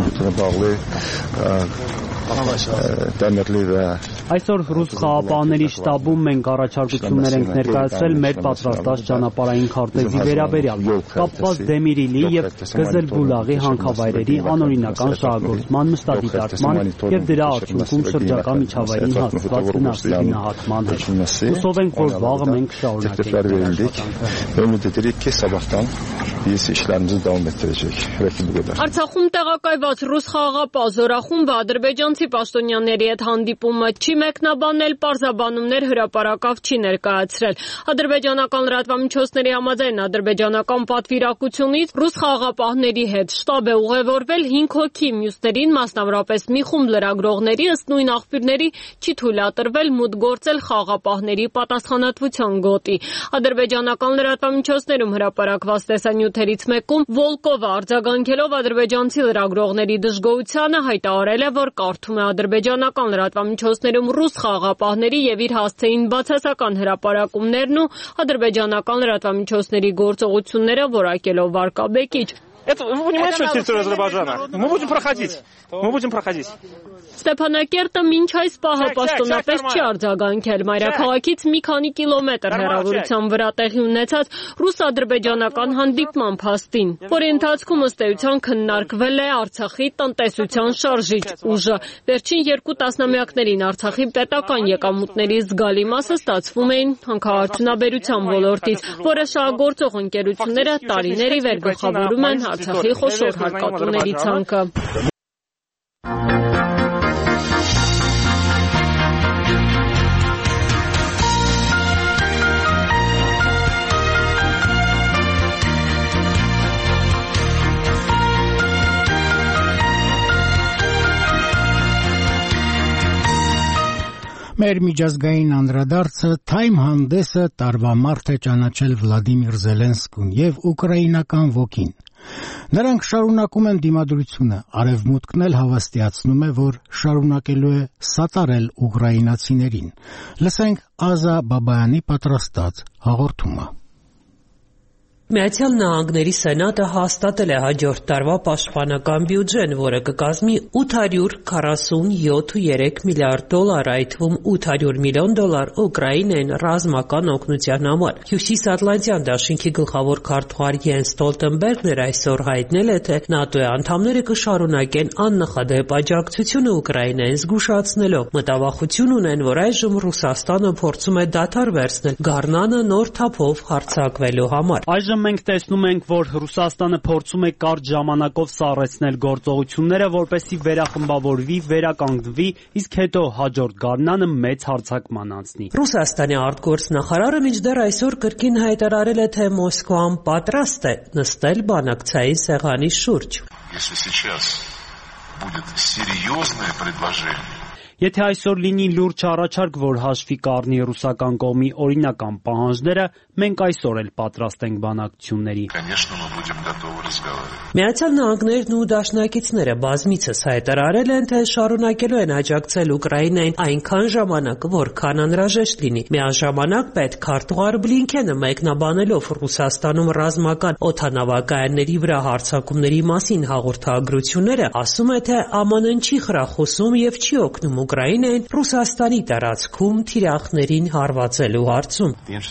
Այսօր ռուս խաղաղապահների շտաբում մենք առաջարկություններ ենք ներկայացրել մեր պատրաստած ճանապարհային քարտեզի վերաբերյալ, կապված Դեմիրիլի եւ Գզելբուլաղի հանքավայրերի անօրինական շահագործման մշտադիտարկման եւ դրա արդյունքում շրջակա միջավայրին հասցված վնասների գնահատման հետ։ Հուսով ենք, որ վաղը մենք շարունակենք։ Արցախում տեղակայված ռուս խաղաղապահ զորախումբը ադրբեջանցի պաշտոնյաների հետ հանդիպումը չի մեկնաբանել, պարզաբանումներ հրապարակավ չի ներկայացրել։ Ադրբեջանական լրատվամիջոցների համաձայն ադրբեջանական պատվիրակությունից ռուս խաղաղապահների հետ շտաբ է ուղևորվել 5 հոգի, մյուսներին, մասնավորապես մի խումբ լրագրողների, ըստ նույն աղբյուրների, չի թույլատրվել մուտք գործել խաղաղապահների պատասխանատվության գոտի։ Ադրբեջանական լրատվամիջոցներում հրապարակված տեսանյութերից մեկում Վոլկովը արձագանքելով ադրբեջանցի լրագրողների դժգոհությանը հայտարարել է, որ կարդում է ադրբեջանական լրատվամիջոցներում ռուս խաղաղապահների եւ իր հասցեին բացասական հրապարակումներն ու ադրբեջանական լրատվամիջոցների գործողությունները որակելով վարկաբեկիչ։ Это, вы понимаете, что территория Азербайджана? Мы будем проходить. Ստեփանակերտը մինչ այս պահը պաշտոնապես չի արձագանքել մայրաքաղաքից մի քանի կիլոմետր հեռավորության վրա տեղի ունեցած ռուս-ադրբեջանական հանդիպման փաստին, որի ընթացքում ըստ էության քննարկվել է Արցախի տնտեսության շարժիչ ուժը։ Վերջին 2 տասնամյակներին Արցախի պետական եկամուտների զգալի մասը ստացվում էին հանքարդյունաբերության ոլորտից, որը շահագործող ընկերությունները տարիների վեր գլխավորում են Արցախի խոշոր հարկատուների ցանկը։ Մեր միջազգային անդրադարձը Time հանդեսը տարվա մարդ է ճանաչել Վլադիմիր Զելենսկուն եւ ուկրաինական ոգին։ Նրանք շարունակում են դիմադրությունը, արևմուտքն էլ հավաստիացնում է, որ շարունակելու է սատարել ուկրաինացիներին։ Լսենք Ազա Բաբայանի պատրաստած հաղորդումը։ Միացյալ Նահանգների Սենատը հաստատել է հաջորդ տարվա պաշտպանական բյուջեն, որը կկազմի $847.3 միլիարդ, այդ թվում $800 միլիոն Ուկրաինային ռազմական օգնության համար։ Հյուսիսատլանտյան դաշինքի գլխավոր քարտուղար Յենս Ստոլտենբերգն այսօր հայտնել է, թե ՆԱՏՕ-ի անդամները կշարունակեն աննախադեպ աջակցությունը Ուկրաինային զգուշացնելով։ Մտավախություն ունեն, որ այժմ Ռուսաստանը փորձում է դադար վերցնել գարնանը նոր թափով հարձակվելու համար։ Այժմ մենք տեսնում ենք, որ Ռուսաստանը փորձում է կարճ ժամանակով սառեցնել գործողությունները, որպեսզի վերախմբավորվի, վերականգնվի, իսկ հետո հաջորդ գարնանը մեծ հարձակման անցնի։ Ռուսաստանի արտգործնախարարը մինչդեռ այսօր կրկին հայտարարել է, թե Մոսկվան պատրաստ է նստել բանակցային սեղանի շուրջ։ Եթե այսօր լինի լուրջ առաջարկ, որ հաշվի կառնի ռուսական կողմի օրինական պահանջները, մենք այսօր էլ պատրաստ ենք բանակցությունների։ Միացյալ Նահանգներն ու դաշնակիցները բազմիցս հայտարարել են, թե շարունակելու են աջակցել Ուկրաինային այնքան ժամանակ, որքան անհրաժեշտ լինի։ Միաժամանակ պետքարտուղար Բլինքենը մեկնաբանելով Ռուսաստանում ռազմական օդանավակայանների վրա հարձակումների մասին հաղորդագրությունները, ասում է, թե ԱՄՆ-ն չի խրախուսում եւ չի օգնում Ուկրաինային Ռուսաստանի տարածքում թիրախներին հարվածելու հարցում։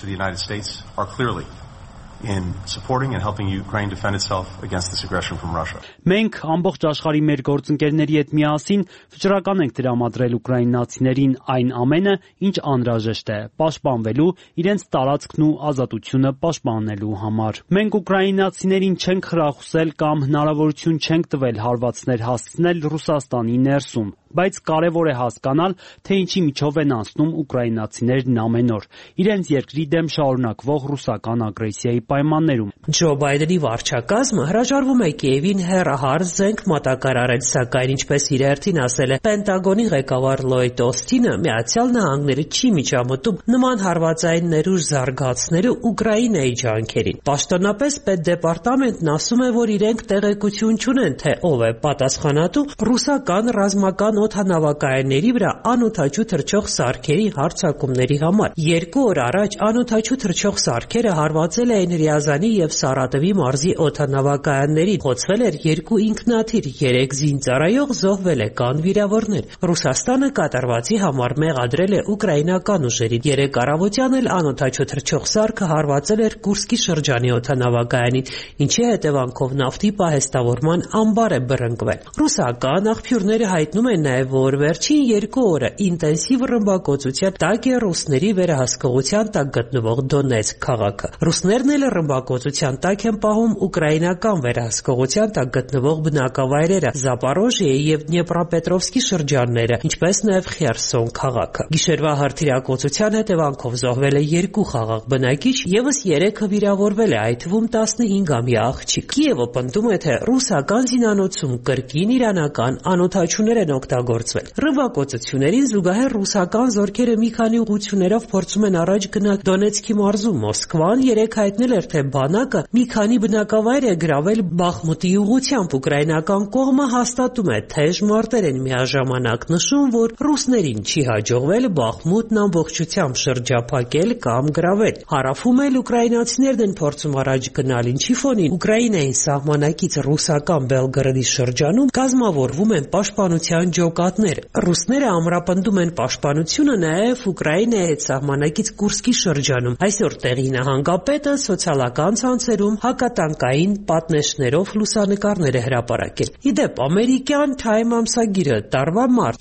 Մենք ամբողջ աշխարհի մեր գործընկերների հետ միասին վճռական ենք տրամադրել ուկրաինացիներին այն ամենը, ինչ անհրաժեշտ է, պաշտպանվելու, իրենց տարածքն ու ազատությունը պաշտպանելու համար։ Մենք ուկրաինացիներին չենք խրախուսել կամ հնարավորություն չենք տվել հարվածներ հասցնել Ռուսաստանի ներսում, բայց կարևոր է հասկանալ, թե ինչի միջով են անցնում ուկրաինացիներն ամեն օր, իրենց երկրի դեմ շարունակվող ռուսական ագրեսիայի պայմաններում։ Ջո Բայդենի վարչակազմը հրաժարվում է Կիևին հեռահար զենք մատակարարել, սակայն ինչպես իր հերթին ասել է Պենտագոնի ղեկավար Լոյդ Օսթինը, Միացյալ Նահանգները չի միջամտում նման հարվածային ներուժ զարգացնելու Ուկրաինայի ջանքերին։ Պաշտոնապես պետդեպարտամենտն ասում է, որ իրենք տեղեկություն չունեն, թե ով է պատասխանատու ռուսական ռազմական օդանավակայանների վրա անօդաչու թռչող սարքերի հարձակումների համար։ 2 օր առաջ անօդաչու թռչող սարքերը հարվածել էին Ռիազանի եւ Սարատովի մարզի օդանավակայաններին, խոցվել էր 2 ինքնաթիռ, 3 զինծառայող զոհվել է, կան վիրավորներ։ Ռուսաստանը կատարվածի համար մեղադրել է ուկրաինական ուժերին։ 3 առավոտյան էլ անօդաչու թռչող սարքը հարվածել էր Կուրսկի շրջանի օդանավակայանին, ինչի հետևանքով նավթի պահեստավորման ամբար է բռնկվել։ Ռուսական աղբյուրները հայտնում են նաև, որ վերջին 2 օրը ինտենսիվ ռմբակոծության տակ է ռուսների վերահսկողության տակ գտնվող Դոնեցկ քաղաքը։ Ռուսներն էլ ռմբակոծության տակ են պահում ուկրաինական վերահսկողության տակ գտնվող բնակավայրերը Զապորոժիեի եւ Դնեպրոպետրովսկի շրջանները, ինչպես նաև Խերսոն քաղաքը։ Գիշերվա հրթիռակոծության հետևանքով զոհվել է 2 խաղաղ բնակիչ, եւս 3-ը վիրավորվել է, այդ թվում 15-ամյա աղջիկ։ Կիևը պնդում է, թե ռուսական զինանոցում կրկին իրանական անօդաչուներ են օգտագործվել։ Ռմբակոծություններին զուգահեռ ռուսական զորքերը մի քանի ուղղություններով փորձում են առաջ գնալ Դոնեցկի մարզում։ Մոսկվան 3 հայտնել էր, թե բանակը մի քանի բնակավայր է գրավել Բախմուտի ուղղությամբ։ Ուկրաինական կողմը հաստատում է թեժ մարտեր են, միաժամանակ նշում, որ ռուսներին չի հաջողվել Բախմուտն ամբողջությամբ շրջափակել կամ գրավել։ Հարավում էլ ուկրաինացիներն են փորձում առաջ գնալ, ինչի ֆոնին Ուկրաինային սահմանակից ռուսական Բելգրադի շրջանում կազմավորվում են պաշտպանության ջոկատներ։ Ռուսները ամրապնդում են պաշտպանությունը նաև Ուկրաինայի հետ սահմանակից Կուրսկի շրջանում։ Այսօր տեղի նահանգապետը սոցիալական ցանցերում հակատանկային պատնեշներով լուսանկարներ է հրապարակել։ Իդեպ ամերիկյան Time ամսագիրը տարվա մարտ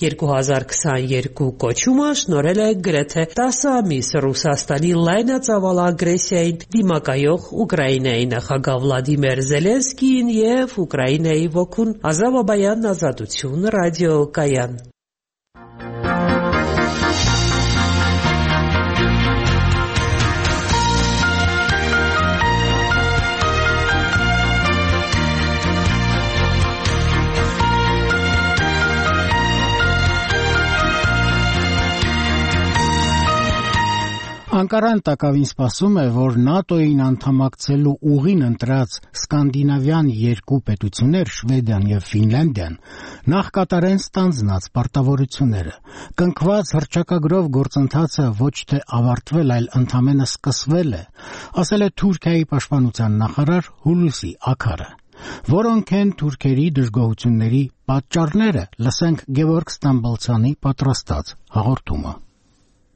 2022 կոչումը շնորհել է գրեթե 10 ամիս Ռուսաստանի լայնածավալ ագրեսիային դիմակայող Ուկրաինայի նախագահ Վլադիմիր Զելենսկիին եւ Ուկրաինայի ոգուն։ Ազավ Աբայան, Ազատություն, ռադիոկայան։ Անկարան տակավին սպասում է, որ ՆԱՏՕ-ին անդամակցելու ուղին ընտրած սկանդինավյան 2 պետություններ Շվեդիան եւ Ֆինլանդիան նախ կատարեն ստանձնած պարտավորությունները։ Կնքված հռչակագրով գործընթացը ոչ թե ավարտվել, այլ ընդամենը սկսվել է, ասել է Թուրքիայի պաշտպանության նախարար Հուլուսի Աքարը։ Որոնք են թուրքերի դժգոհությունների պատճառները, լսենք Գևորգ Ստամբոլցյանի պատրաստած հաղորդումը։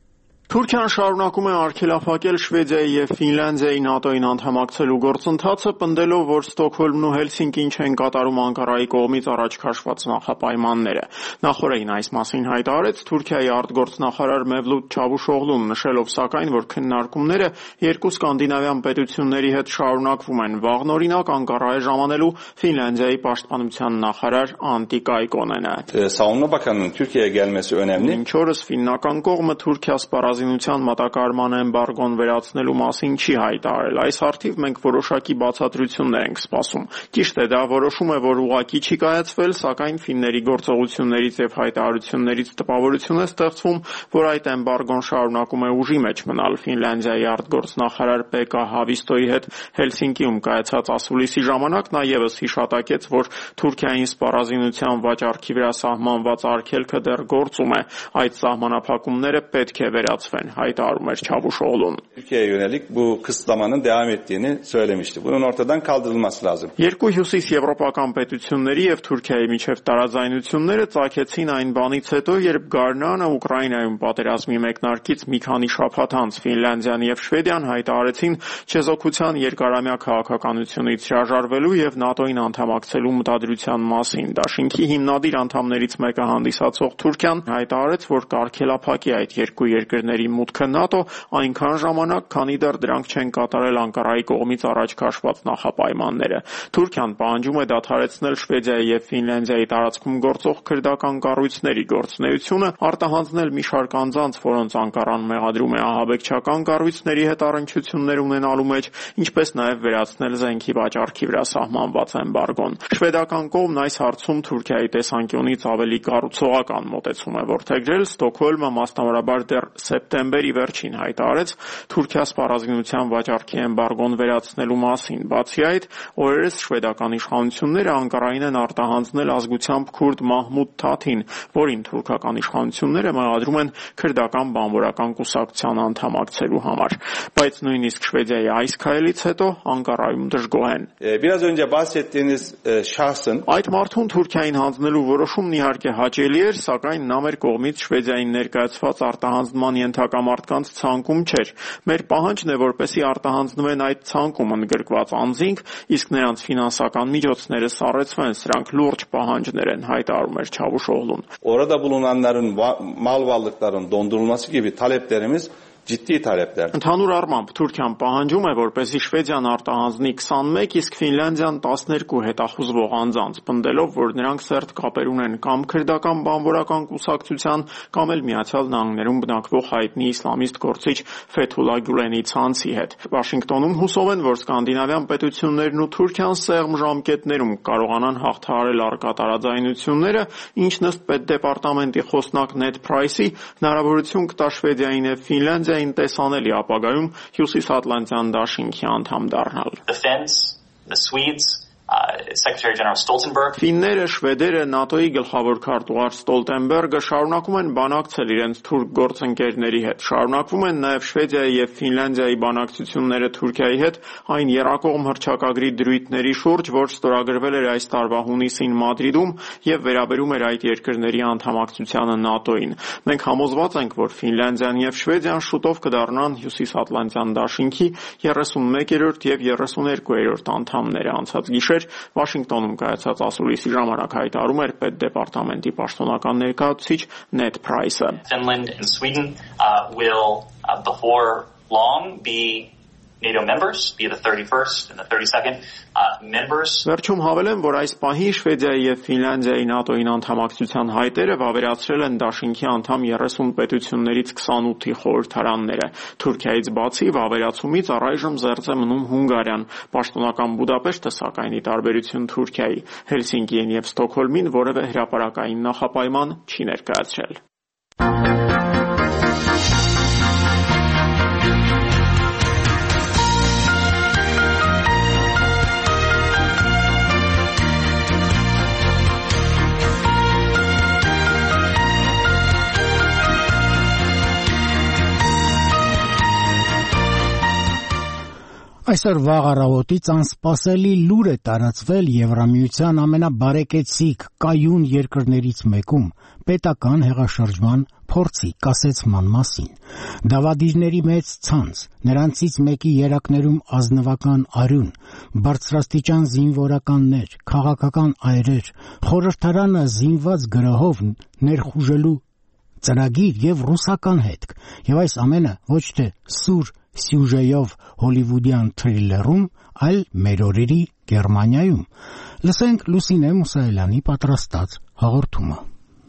Թուրքիան շարունակում է արգելափակել Շվեդիայի եւ Ֆինլանդիայի ՆԱՏՕ-ին անդամակցելու գործընթացը, պնդելով, որ Ստոկհոլմն ու Հելսինկին չեն կատարում Անկարայի կողմից առաջ քաշված նախապայմանները։ Նախորդին այս մասին հայտարարեց Թուրքիայի արտգործնախարար Մևլութ Չավուշօղլուն, նշելով սակայն, որ քննարկումները երկու սկանդինավյան պետությունների հետ շարունակվում են։ Վաղնօրինակ Անկարա է ժամանելու Ֆինլանդիայի պաշտպանության նախարար Անտի Կայկոնենը։ Savunma Bakanı'nın Türkiye'ye gelmesi önemli. Մինչ օրս ֆիննական կողմը Թուրքիա սպառազինության մատակարարման էմբարգոն վերացնելու մասին չի հայտարարել։ Այս հարթիվ մենք որոշակի բացատրություններ ենք սպասում։ Ճիշտ է, դա որոշում է, որ ուղղակի չի կայացվել, սակայն ֆինների գործողություններից եւ հայտարարություններից տպավորություն է ստեղծվում, որ այդ էմբարգոն շարունակում է ուժի մեջ մնալ։ Ֆինլանդիայի արտգործնախարար Պեկա Հավիստոյի հետ Հելսինկիում կայացած ասուլիսի ժամանակ նա եւս հիշատակեց, որ Թուրքիային սպառազինության վաճառքի վրա սահմանված արգելքը դեռ գործում է։ Այդ սահմանափակումները պետք է վերացվեն, հայտարարում էր Չավուշօղլուն։ Türkiye'ye yönelik bu kısıtlamanın devam ettiğini söylemişti. Bunun ortadan kaldırılması lazım. Երկու հյուսիս եվրոպական պետությունների եւ Թուրքիայի միջև տարաձայնությունները ծագեցին այն բանից հետո, երբ Գարնանը Ուկրաինայում պատերազմի մեկնարկից մի քանի շաբաթ անց Ֆինլանդիան եւ Շվեդիան հայտարարեցին չեզոքության երկարամյա քաղաքականությունից հրաժարվելու եւ ՆԱՏՕ-ին անդամակցելու մտադրության մասին։ Դաշինքի հիմնադիր անդամներից մեկը հանդիսացող Թուրքիան հայտարարեց, որ կարգելափակի այդ երկու երկրների մուտքը ՆԱՏՕ այնքան ժամանակ, քանի դեռ դրանք չեն կատարել Անկարայի կողմից առաջ քաշված նախապայմանները։ Թուրքիան պահանջում է դադարեցնել Շվեդիայի եւ Ֆինլանդիայի տարածքում գործող քրդական կառույցների գործունեությունը, արտահանձնել մի շարք անձանց, որոնց Անկարան մեղադրում է ահաբեկչական կառույցների հետ առնչություններ ունենալու մեջ, ինչպես նաեւ վերացնել զենքի վաճառքի վրա սահմանված էմբարգոն։ Շվեդական կողմն այս հարցում Թուրքիայի տեսանկյունից ավելի կառուցողական մոտեցում է որդեգրել։ Ստոկհոլմը մասնավորաբար դեռ սեպտեմբերի վերջին հայտարարեց Թուրքիա սպառազինության վաճառքի էմբարգոն վերացնելու մասին։ Բացի այդ, օրերս շվեդական իշխանությունները Անկարային են արտահանձնել ազգությամբ քուրդ Մահմուդ Թաթին, որին թուրքական իշխանությունները մեղադրում են քրդական բանվորական կուսակցության անդամակցելու համար։ Բայց նույնիսկ Շվեդիայի այս քայլից հետո Անկարայում դժգոհ են։ Biraz önce bahsettiğiniz şahsın այդ մարդուն Թուրքիային հանձնելու որոշումն իհարկե հաճելի էր, սակայն նա մեր կողմից Շվեդիային ներկայացված արտահանձնման ենթակա մարդկանց ցանկում չէր։ Մեր պահանջն է, որպեսզի արտահանձնվեն այդ ցանկում ընդգրկված անձինք, իսկ նրանց ֆինանսական միջոցները սառեցվեն, սրանք լուրջ պահանջներ են, հայտարարում էր Չավուշօղլուն։ Orada bulunanların mal varlıklarının dondurulması gibi taleplerimiz ciddi talepler. Ընդհանուր առմամբ Թուրքիան պահանջում է, որպեսզի Շվեդիան արտահանձնի 21, իսկ Ֆինլանդիան 12 հետախուզվող անձանց, պնդելով, որ նրանք սերտ կապեր ունեն կամ քրդական բանվորական կուսակցության, կամ էլ Միացյալ Նահանգներում բնակվող հայտնի իսլամիստ գործիչ Ֆեթուլա Գյուլենի ցանցի հետ։ Վաշինգտոնում հուսով են, որ սկանդինավյան պետություններն ու Թուրքիան սեղմ ժամկետներում կարողանան հաղթահարել առկա տարաձայնությունները, ինչն ըստ պետդեպարտամենտի խոսնակ Նեդ Փրայսի հնարավորություն կտա Շվեդիային եւ Ֆինլանդիային տեսանելի ապագայում Հյուսիսատլանտյան դաշինքի անդամ դառնալ։ Secretary General Stoltenberg. Ֆինները, շվեդերը, ՆԱՏՕ-ի գլխավոր քարտուղար Ստոլտենբերգը շարունակում են բանակցել իրենց թուրք գործընկերների հետ։ Շարունակվում են նաև Շվեդիայի եւ Ֆինլանդիայի բանակցությունները Թուրքիայի հետ այն եռակողմ հռչակագրի դրույթների շուրջ, որ ստորագրվել էր այս տարվա հունիսին Մադրիդում եւ վերաբերում էր այդ երկրների անդամակցությանը ՆԱՏՕ-ին։ Մենք համոզված ենք, որ Ֆինլանդիան եւ Շվեդիան շուտով կդառնան Հյուսիսատլանտյան դաշինքի 31-րդ եւ 32-րդ անդամները։ Անցած գիշեր Վաշինգտոնում կայացած ասուլիսի ժամանակ հայտարարում էր պետդեպարտամենտի պաշտոնական ներկայացուցիչ Նեդ Փրայսը։ Finland and Sweden will before long be NATO members, be the 31st and the 32nd members. Վերջում հավելեմ, որ այս պահին Շվեդիայի եւ Ֆինլանդիայի ՆԱՏՕ-ին անդամակցության հայտերը վավերացրել են դաշինքի անդամ 30 պետություններից 28-ի խորհրդարանները։ Թուրքիայից բացի վավերացումից առայժմ զերծ է մնում Հունգարիան։ Պաշտոնական Բուդապեշտը սակայն ի տարբերություն Թուրքիայի Հելսինկիին եւ Ստոկհոլմին որևէ հրապարակային նախապայման չի ներկայացրել։ Այսօր վաղ առավոտից անսպասելի լուր է տարածվել Եվրամիության ամենաբարեկեցիկ կայուն երկրներից մեկում պետական հեղաշրջման փորձի կասեցման մասին։ Դավադիրների մեծ ցանց, նրանցից մեկի երակներում ազնվական արյուն, բարձրաստիճան զինվորականներ, քաղաքական այրեր, խորհրդարանը զինված գրոհով ներխուժելու ծրագիր եւ ռուսական հետք, եւ այս ամենը ոչ թե սուր սյուժեով հոլիվուդյան թրիլերում, այլ մեր օրերի Գերմանիայում։ Լսենք Լուսինե Մուսայելյանի պատրաստած հաղորդումը։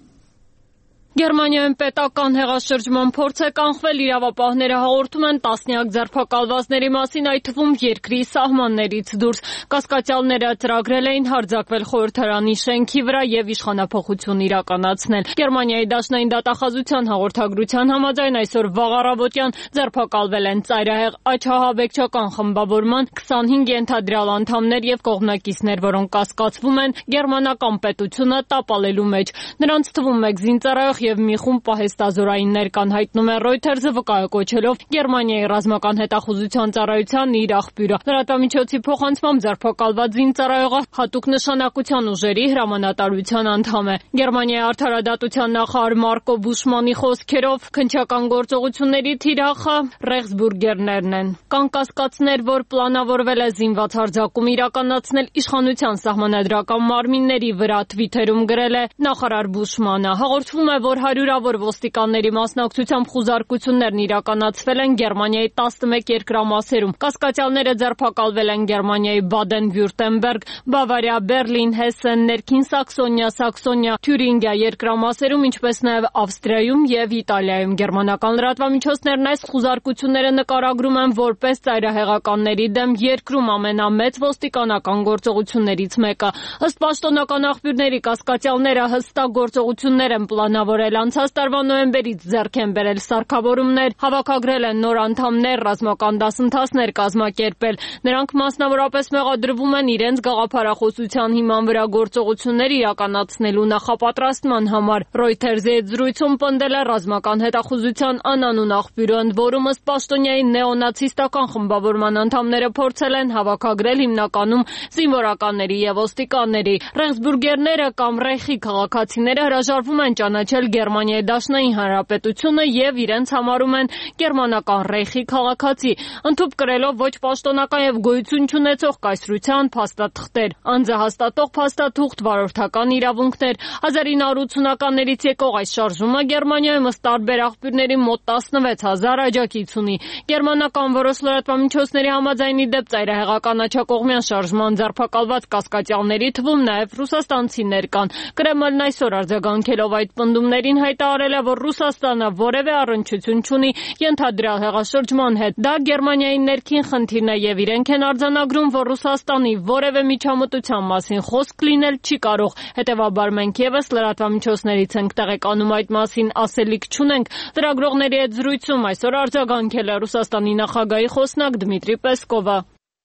Գերմանիայում պետական հեղաշրջման փորձ է կանխվել, իրավապահները հաղորդում են տասնյակ ձերբակալվածների մասին, այդ թվում երկրի սահմաններից դուրս։ Կասկածյալները ծրագրել էին հարձակվել խորհրդարանի շենքի վրա եւ իշխանափոխություն իրականացնել։ Գերմանիայի դաշնային դատախազության հաղորդագրության համաձայն այսօր վաղ առավոտյան ձերբակալվել են ծայրահեղ աչահաբեկչական խմբավորման 25 ենթադրյալ անդամներ եւ կողմնակիցներ, որոնք կասկածվում են գերմանական պետությունը տապալելու մեջ։ Նրանց թվում մեկ զինծառայող եւ մի խումբ պահեստազորայիններ կան, հայտնում է Reuters-ը վկայակոչելով Գերմանիայի ռազմական հետախուզության ծառայության իր աղբյուրը։ Լրատվամիջոցի փոխանցմամբ ձերբակալված զինծառայողը հատուկ նշանակության ուժերի հրամանատարության անդամ է։ Գերմանիայի արդարադատության նախարար Մարկո Բուշմանի խոսքերով քննչական գործողությունների թիրախը Ռեխսբուրգերներն են։ Կան կասկածներ, որ պլանավորվել է զինված հարձակում իրականացնել իշխանության սահմանադրական մարմինների վրա, Twitter-ում գրել է նախարար Բուշմանը։ Հաղորդվում է, որ հարյուրավոր ոստիկանների մասնակցությամբ խուզարկություններն իրականացվել են Գերմանիայի 11 երկրամասերում։ Կասկածյալները ձերբակալվել են Գերմանիայի Բադեն-Վյուրտեմբերգ, Բավարիա, Բերլին, Հեսեն, Ներքին Սաքսոնիա, Սաքսոնիա, Թյուրինգիա երկրամասերում, ինչպես նաև Ավստրիայում եւ Իտալիայում։ Գերմանական լրատվամիջոցներն այս խուզարկությունները նկարագրում են որպես ծայրահեղականների դեմ երկրում ամենամեծ ոստիկանական գործողություններից մեկը։ Ըստ պաշտոնական աղբյուրների, կասկածյալները հստակ գործողություններ են պլանավորել անցած տարվա նոյեմբերից ձեռք են բերել սարքավորումներ, հավաքագրել են նոր անդամներ, ռազմական դասընթացներ կազմակերպել։ Նրանք մասնավորապես մեղադրվում են իրենց գաղափարախոսության հիման վրա գործողություններ իրականացնելու նախապատրաստման համար։ Reuters-ի հետ զրույցում պնդել է ռազմական հետախուզության անանուն աղբյուրը, ընդ որում ըստ պաշտոնյայի նեոնացիստական խմբավորման անդամները փորձել են հավաքագրել հիմնականում զինվորականների եւ ոստիկանների։ Ռեխսբուրգերները կամ Ռեխի քաղաքացիները հրաժարվում են ճանաչել Գերմանիայի Դաշնային Հանրապետությունը եւ իրենց համարում են գերմանական Ռեխի քաղաքացի, ընդհուպ կրելով ոչ պաշտոնական եւ գոյություն չունեցող կայսրության փաստաթղթեր, անձը հաստատող փաստաթուղթ, վարորդական իրավունքներ։ 1980-ականներից եկող այս շարժումը Գերմանիայում ըստ տարբեր աղբյուրների մոտ 16000 աջակից ունի։ Գերմանական որոշ լրատվամիջոցների համաձայն ի դեպ ծայրահեղական աջակողմյան շարժման ձերբակալված կասկածյալների թվում նաեւ ռուսաստանցիներ կան։ Կրեմլն այսօր արձագանքելով այդ պնդումներին հայտարարել է, որ Ռուսաստանը որևէ առնչություն չունի ենթադրյալ հեղաշրջման հետ։ Դա Գերմանիայի ներքին խնդիրն է եւ իրենք են արձանագրում, որ Ռուսաստանի որևէ միջամտության մասին խոսք լինել չի կարող։ Հետևաբար մենք եւս լրատվամիջոցներից ենք տեղեկանում այդ մասին, ասելիք չունենք։ Լրագրողների հետ զրույցում այսօր արձագանքել է Ռուսաստանի նախագահի խոսնակ Դմիտրի Պեսկովը։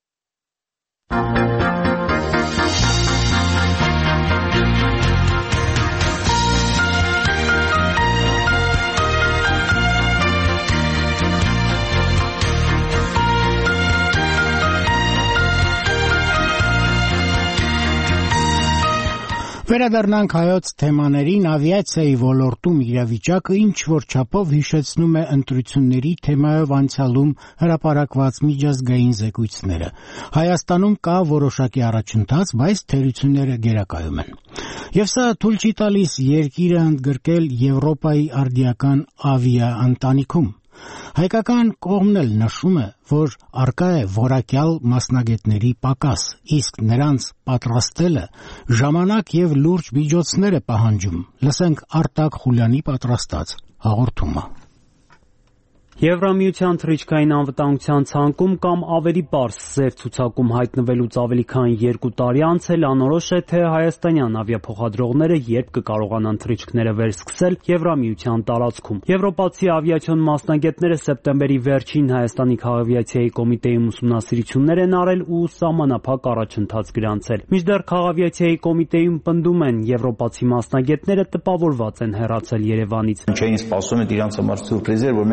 Վերադառնանք հայոց թեմաներին, ավիացիայի ոլորտում իրավիճակը ինչ-որ չափով հիշեցնում է ընտրությունների թեմայով անցյալում հրապարակված միջազգային զեկույցները։ Հայաստանում կա որոշակի առաջընթաց, բայց թերությունները գերակայում են։ Եվ սա թույլ չի տալիս երկիրը ընդգրկել Եվրոպայի արդիական ավիաընտանիքում։ Հայկական կողմն էլ նշում է, որ առկա է որակյալ մասնագետների պակաս, իսկ նրանց պատրաստելը ժամանակ եւ լուրջ միջոցներ է պահանջում։ Լսենք Արտակ Խուլյանի պատրաստած հաղորդումը։ Եվրամիության թռիչքային անվտանգության ցանկում կամ ավելի պարզ ձև ցուցակում հայտնվելուց ավելի քան 2 տարի անց էլ անորոշ է, թե հայաստանյան ավիափոխադրողները երբ կկարողանան թռիչքները վերսկսել Եվրամիության տարածքում։ Եվրոպացի ավիացիոն մասնագետները սեպտեմբերի վերջին Հայաստանի քաղավիացիայի կոմիտեում ուսումնասիրություններ են արել ու սահմանափակ առաջընթաց գրանցել։ Մինչդեռ քաղավիացիայի կոմիտեում պնդում են, եվրոպացի մասնագետները տպավորված են հեռացել Երևանից։ Չէին սպասում իրենց համար սուրպրիզեր, որ մենք ունենք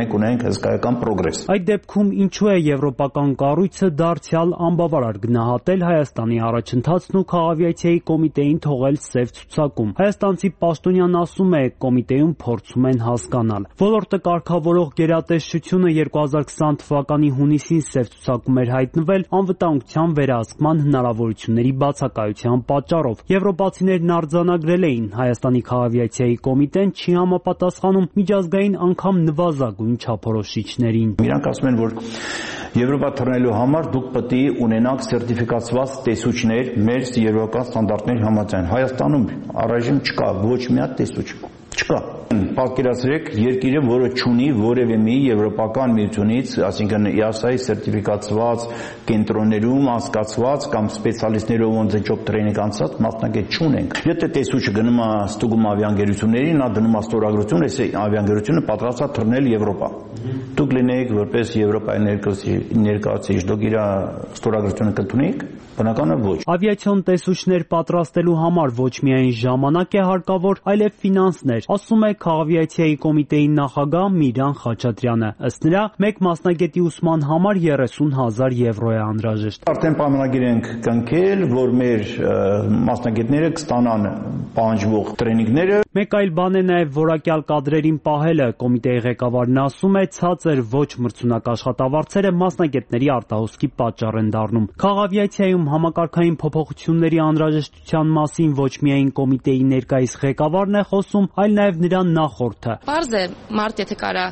հսկայական պրոգրես։ Այդ դեպքում ինչու է եվրոպական կառույցը դարձյալ անբավարար գնահատել Հայաստանի առաջընթացն ու Խաղավիացիայի կոմիտեին թողել սև ցուցակում։ Հայաստանցի պաշտոնյան ասում է, կոմիտեում փորձում են հասկանալ։ Ոլորտը կարգավորող գերատեսչությունը 2020 թվականի հունիսին սև ցուցակում էր հայտնվել անվտանգության վերահսկման հնարավորությունների բացակայության պատճառով։ Եվրոպացիներն արձանագրել էին Հայաստանի Խաղավիացիայի կոմիտեն չի համապատասխանում միջազգային անգամ նվազագույն չափորոշիչներին։ Իրանք ասում են, որ Եվրոպա թռնելու համար դուք պետք է ունենաք սերտիֆիկացված տեսուչներ մեր եվրոպական ստանդարտների համաձայն։ Հայաստանում առայժմ չկա ոչ մի հատ տեսուչ։ Չկա։ Պատկերացրեք երկիրը, որը չունի որևէ մի եվրոպական միությունից, այսինքն EASA-ի սերտիֆիկացված կենտրոններում անցկացված կամ սպեցիալիստներով on-the-job training անցած մասնագետ չունենք։ Եթե տեսուչը գնում է ստուգում ավիաընկերություններին, նա դնում է ստորագրություն, այս ավիաընկերությունը պատրաստ է թռնել Եվրոպա։ Դուք լինեիք որպես Եվրոպայի ներկայացուցիչ, դուք իր ստորագրությունը կընդունեիք։ Բնականաբար ոչ։ Ավիացիոն տեսուչներ պատրաստելու համար ոչ միայն ժամանակ է հարկավոր, այլև ֆինանսներ, ասում է Խաղավիացիայի կոմիտեի նախագահ Միրան Խաչատրյանը։ Ըստ նրա, մեկ մասնագետի ուսման համար 30,000 եվրո է անհրաժեշտ։ Արդեն պայմանագիր ենք կնքել, որ մեր մասնագետները կստանան պահանջվող տրեյնինգները։ Մեկ այլ բան է նաև որակյալ կադրերին պահելը։ Կոմիտեի ղեկավարն ասում է, ցածր ոչ մրցունակ աշխատավարձերը մասնագետների արտահոսքի պատճառ են դառնում։ Խաղավիացիայում համակարգային փոփոխությունների անհրաժեշտության մասին ոչ միայն կոմիտեի ներկայիս ղեկավարն է խոսում, այլ նաև նրա նախորդը։ Պարզ է, մարդ եթե կարա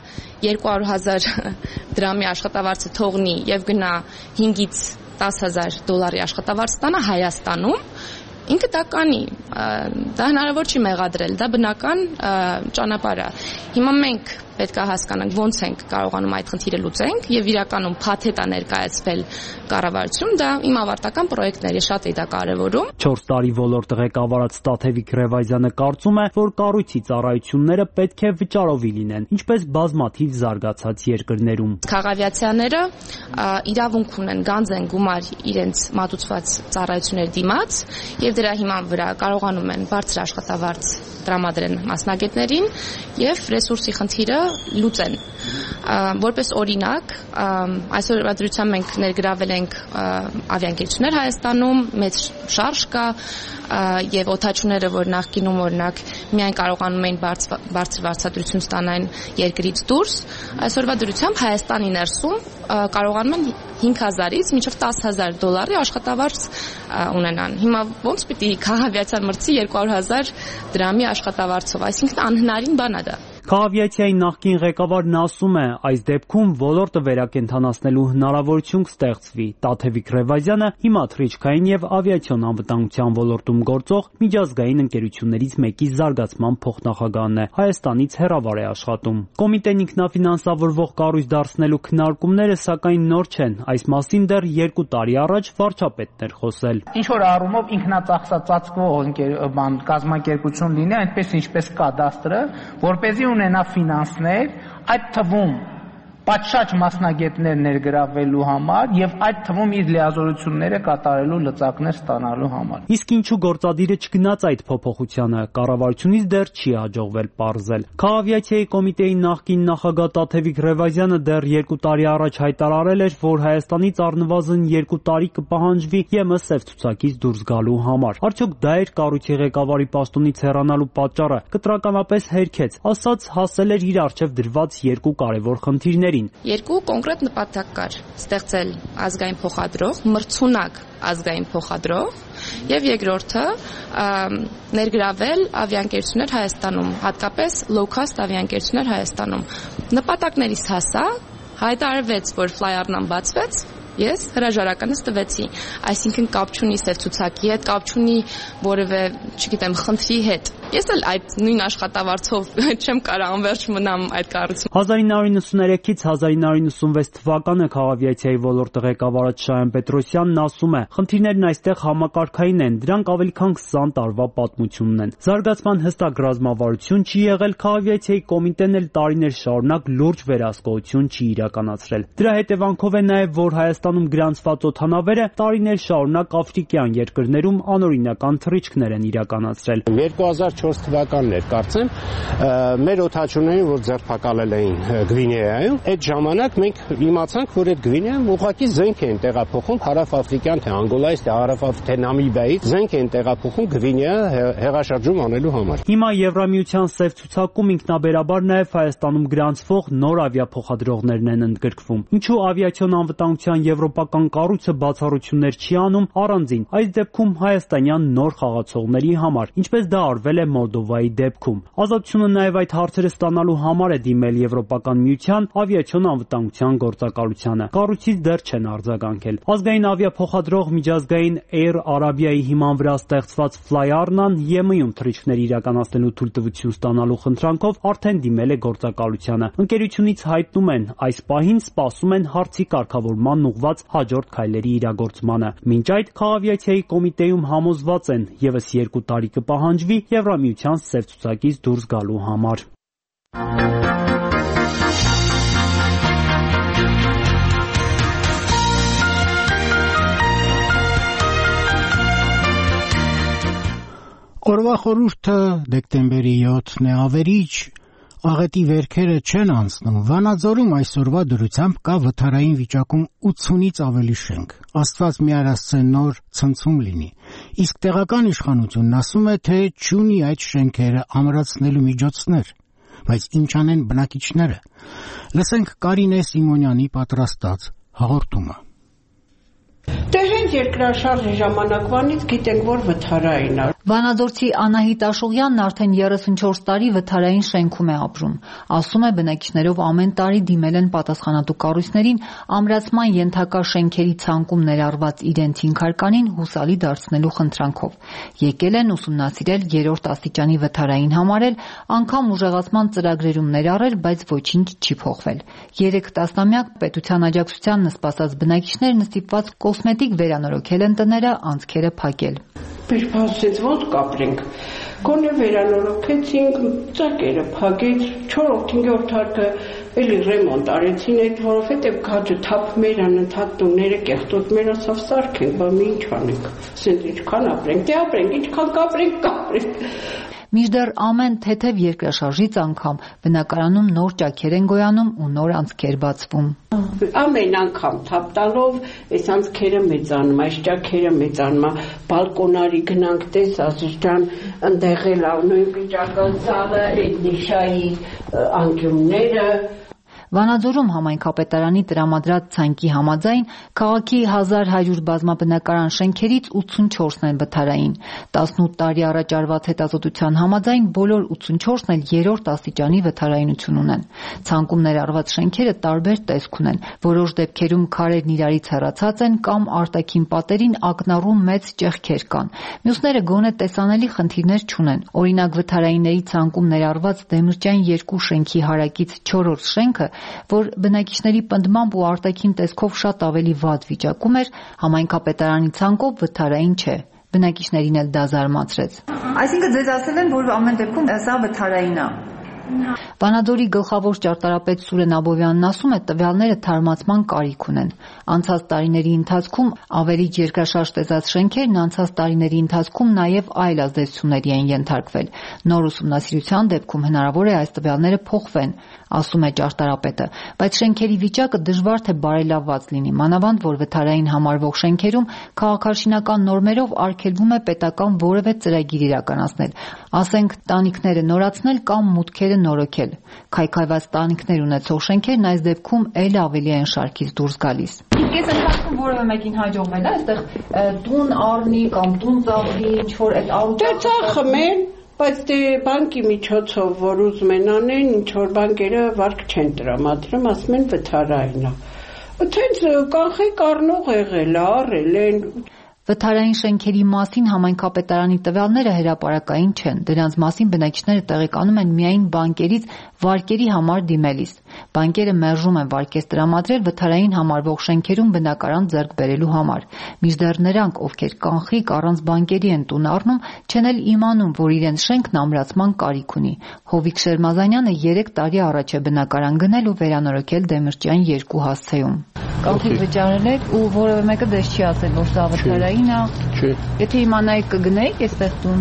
200,000 դրամի աշխատավարձը թողնի եւ գնա 5-ից 10,000 դոլարի աշխատավարձ ստանա Հայաստանում, ինքը դա կանի, դա հնարավոր չի մեղադրել, դա բնական ճանապարհ է։ Հիմա մենք պետք է հասկանանք ոնց ենք կարողանում այդ խնդիրը լուծենք եւ իրականում փաթեթ է ներկայացվել կառավարություն, դա իմ ավարտական պրոյեկտն է, շատ է դա կարեւորում։ 4 տարի ոլորտը ղեկավարած Տաթևիկ Ռևազյանը կարծում է, որ կառույցի ծառայությունները պետք է վճարովի լինեն, ինչպես բազմաթիվ զարգացած երկրներում։ Խաղավիացիաները իրավունք ունեն գանձեն գումար իրենց մատուցված ծառայությունների դիմաց եւ դրա հիման վրա կարողանում են բարձր աշխատավարձ տրամադրեն մասնագետներին եւ ռեսուրսի խնդիրը լուծեն։ Որպես օրինակ, այսօր դրությամբ մենք ներգրավել ենք ավիաընկերություններ Հայաստանում, մեծ շարժ կա եւ օդաչուները, որ նախկինում օրինակ միայն կարողանում էին բարձր վարձատրություն ստանալ երկրից դուրս, այսօրվա դրությամբ Հայաստանի ներսում կարողանում են 5,000-ից մինչև 10,000 դոլարի աշխատավարձ ունենան։ Հիմա ոնց պիտի Խաղավիացիան մրցի 200,000 դրամի աշխատավարձով, այսինքն անհնարին բան է դա։ Խաղավիացիայի նախկին ղեկավարն ասում է, այս դեպքում ոլորտը վերակենդանացնելու հնարավորություն կստեղծվի։ Տաթևիկ Ռևազյանը հիմա թռիչքային եւ ավիացիոն անվտանգության ոլորտում գործող միջազգային ընկերություններից մեկի զարգացման փոխնախագահն է, Հայաստանից հեռավար է աշխատում։ Կոմիտեն ինքնաֆինանսավորվող կառույց դարձնելու քննարկումները սակայն նոր չեն, այս մասին դեռ 2 տարի առաջ վարչապետն էր խոսել։ Ինչ որ առումով ինքնածախսածածկվող կազմակերպություն լինի, այնպես ինչպես կադաստրը, որպեսզի ունենա ֆինանսներ, այդ թվում պատշաճ մասնագետներ ներգրավելու համար եւ այդ թվում իր լիազորությունները կատարելու լծակներ ստանալու համար։ Իսկ ինչու գործադիրը չգնաց այդ փոփոխությանը, կառավարությունից դեռ չի հաջողվել պարզել։ Խաղավիացիայի կոմիտեի նախկին նախագահ Տաթևիկ Ռևազյանը դեռ 2 տարի առաջ հայտարարել էր, որ Հայաստանից առնվազն 2 տարի կպահանջվի ԵՄ սև ցուցակից դուրս գալու համար։ Արդյոք դա էր կառույցի ղեկավարի պաշտոնից հեռանալու պատճառը։ Կտրականապես հերքեց, ասաց հասել էր իր առջև դրված 2 կարևոր խնդիրների։ Երկու կոնկրետ նպատակ կար՝ ստեղծել ազգային փոխադրող, մրցունակ ազգային փոխադրող, եւ երկրորդը ներգրավել ավիաընկերություններ Հայաստանում, հատկապես low-cost ավիաընկերություններ Հայաստանում։ Նպատակներից հասա, հայտարարվեց, որ ֆլայերն բացվեց, ես հրաժարականս տվեցի, այսինքն կապ չունի սև ցուցակի հետ, կապ չունի որևէ, չգիտեմ, խնդրի հետ։ Ես էլ այդ նույն աշխատավարձով չեմ կարող անverջ մնամ այդ կառույցում։ 1993-ից 1996 թվականը Խաղավիացիայի ոլորտը ղեկավարած Շահեն Պետրոսյանն ասում է, խնդիրներն այստեղ համակարգային են, դրանք ավելի քան 20 տարվա պատմությունն են։ Զարգացման հստակ ռազմավարություն չի եղել, Խաղավիացիայի կոմիտեն էլ տարիներ շարունակ լուրջ վերահսկողություն չի իրականացրել։ Դրա հետևանքով է նաև, որ Հայաստանում գրանցված օդանավերը տարիներ շարունակ աֆրիկյան երկրներում անօրինական թռիչքներ են իրականացրել։ 2004 թվականն էր, կարծեմ, մեր օդաչուներին, որ ձերբակալել էին Գվինեայում, այդ ժամանակ մենք իմացանք, որ այդ Գվինեայում ուղղակի զենք են տեղափոխում հարավ-աֆրիկյան, թե Անգոլայից, թե հարավ-թե Նամիբիայից զենք են տեղափոխում Գվինեա հեղաշրջում անելու համար։ Հիմա Եվրամիության սև ցուցակում ինքնաբերաբար նաև Հայաստանում գրանցվող նոր ավիափոխադրողներն են ընդգրկվում։ Ինչու ավիացիոն անվտանգության եվրոպական կառույցը բացառություններ չի անում առանձին այս դեպքում հայաստանյան նոր խաղացողների համար, ինչպես դա արվել է Մոլդովայի դեպքում։ Ազատությունը նաև այդ հարցերը ստանալու համար է դիմել Եվրոպական միության ավիացիոն անվտանգության գործակալությանը։ Կառույցից դեռ չեն արձագանքել։ Ազգային ավիափոխադրող միջազգային Air Arabia-ի հիման վրա ստեղծված Flyarnan ԵՄ-ում թռիչքներ իրականացնելու թույլտվություն ստանալու խնդրանքով արդեն դիմել է գործակալությանը։ Ընկերությունից հայտնում են, այս պահին սպասում են հարցի կարգավորման ուղղված հաջորդ քայլերի իրագործմանը։ Մինչ այդ Քաղավիացիայի կոմիտեում համոզված են, ևս 2 տարի կպահանջվի Եվրամիության սև ցուցակից դուրս գալու համար։ Օրվա խորհուրդը դեկտեմբերի 7-ն է, ավերիչ աղետի վերքերը չեն անցնում։ Վանաձորում այսօրվա դրությամբ կա վթարային վիճակում 80-ից ավելի շենք։ Աստված միար ասցե նոր ցնցում լինի։ Իսկ տեղական իշխանությունն ասում է, թե չունի այդ շենքերը ամրացնելու միջոցներ, բայց ինչ անեն բնակիչները։ Լսենք Կարինե Սիմոնյանի պատրաստած հաղորդումը։ Դե հենց երկրաշարժի ժամանակվանից գիտենք, որ վթարային է։ Վանաձորցի Անահիտ Աշուղյանն արդեն 34 տարի վթարային շենքում է ապրում։ Ասում է, բնակիչներով ամեն տարի դիմել են պատասխանատու կառույցներին ամրացման ենթակա շենքերի ցանկում ներառված իրենց հինգարկանին հուսալի դարձնելու խնդրանքով։ Եկել են ուսումնասիրել 3-րդ աստիճանի վթարային համարել, անգամ ուժեղացման ծրագրերում ներառել, բայց ոչինչ չի փոխվել։ 3 տասնամյակ պետության աջակցության նսպասած բնակիչներն ստիպված կոսմետիկ վերանորոգել են տները, անցքերը փակել։ Բերբասից ոնց կապրենք։ Գոնե վերանորոգեցինք, ծակերը փակեց, 4-5-րդ հարկը էլի ռեմոնտ արեցին այդ, որովհետև քաջը թափմեր անընդհատ տունները կեղտոտ մեր ասավ սարքենք, բա մի ինչ անենք։ Սենց ինչքան ապրենք, դե ապրենք, ինչքան կապրենք։ Մինչդեռ ամեն թեթև երկրաշարժից անգամ բնակարանում նոր ճաքեր են գոյանում ու նոր անցքեր բացվում։ Ամեն անգամ թափ տալով այս անցքերը մեծանում, այս ճաքերը մեծանում, բալկոնարի գնանք տես Ազիզ ջան, ընդեղ էլ նույն վիճակը ցավը, այդ նիշայի անկյունները։ Վանաձորում համայնքապետարանի տրամադրած ցանկի համաձայն քաղաքի 1100 բազմաբնակարան շենքերից 84-ն են վթարային։ 18 տարի առաջ արված հետազոտության համաձայն բոլոր 84-ն էլ 3-րդ աստիճանի վթարայնություն ունեն։ Ցանկում ներառված շենքերը տարբեր տեսք ունեն։ Որոշ դեպքերում քարերն իրարից հեռացած են կամ արտաքին պատերին ակնառու մեծ ճեղքեր կան։ Մյուսները գոնե տեսանելի խնդիրներ չունեն։ Օրինակ վթարայինների ցանկում ներառված Դեմիրճյան 2 շենքի հարակից 4-րդ շենքը, որ բնակիչների պնդմամբ ու արտաքին տեսքով շատ ավելի վատ վիճակում էր, համայնքապետարանի ցանկով վթարային չէ։ Բնակիչներին էլ դա զարմացրեց։ Այսինքն ձեզ ասել են, որ ամեն դեպքում սա վթարային է։ Վանաձորի գլխավոր ճարտարապետ Սուրեն Աբովյանն ասում է, տվյալները թարմացման կարիք ունեն։ Անցած տարիների ընթացքում ավերիչ երկրաշարժ տեսած շենքերն անցած տարիների ընթացքում նաև այլ ազդեցությունների են ենթարկվել։ Նոր ուսումնասիրության դեպքում հնարավոր է այս տվյալները փոխվեն, ասում է ճարտարապետը, բայց շենքերի վիճակը դժվար թե բարելավված լինի, մանավանդ որ վթարային համարվող շենքերում քաղաքաշինական նորմերով արգելվում է պետական որևէ ծրագիր իրականացնել, ասենք տանիքները նորացնել կամ մուտքերը նորոգել։ Քայքայված տանիքներ ունեցող շենքերն այս դեպքում էլ ավելի են շարքից դուրս գալիս։ Իսկ այս ընթացքում որևէ մեկին հաջողվել է այստեղ տուն առնի կամ տուն ծախի, ինչ որ այդ առուտը ծախմեն, բայց դե բանկի միջոցով որ ուզում են անեն, ինչ որ բանկերը վարկ չեն տրամադրում, ասում են վթարային է։ Այդպես կանխիկ առնող եղել է, առել են։ Վթարային շենքերի մասին համայնքապետարանի տվյալները հրապարակային չեն։ Դրանց մասին բնակիչները տեղեկանում են միայն բանկերից վարկերի համար դիմելիս։ Բանկերը մերժում են վարկեր տրամադրել վթարային համարվող շենքերում բնակարան ձեռք բերելու համար։ Մինչդեռ նրանք, ովքեր կանխիկ առանց բանկերի են տուն առնում, չեն էլ իմանում, որ իրենց շենքն ամրացման կարիք ունի։ Հովիկ Շերմազանյանը 3 տարի առաջ է բնակարան գնել ու վերանորոգել Դեմիրճյան 2 հասցեում։ կանթիկ վճարել եք ու որևէ մեկը դες չի ասել, որ սա վթարային է։ Չէ։ Եթե իմանայիք կգնայիք այստեղ տուն։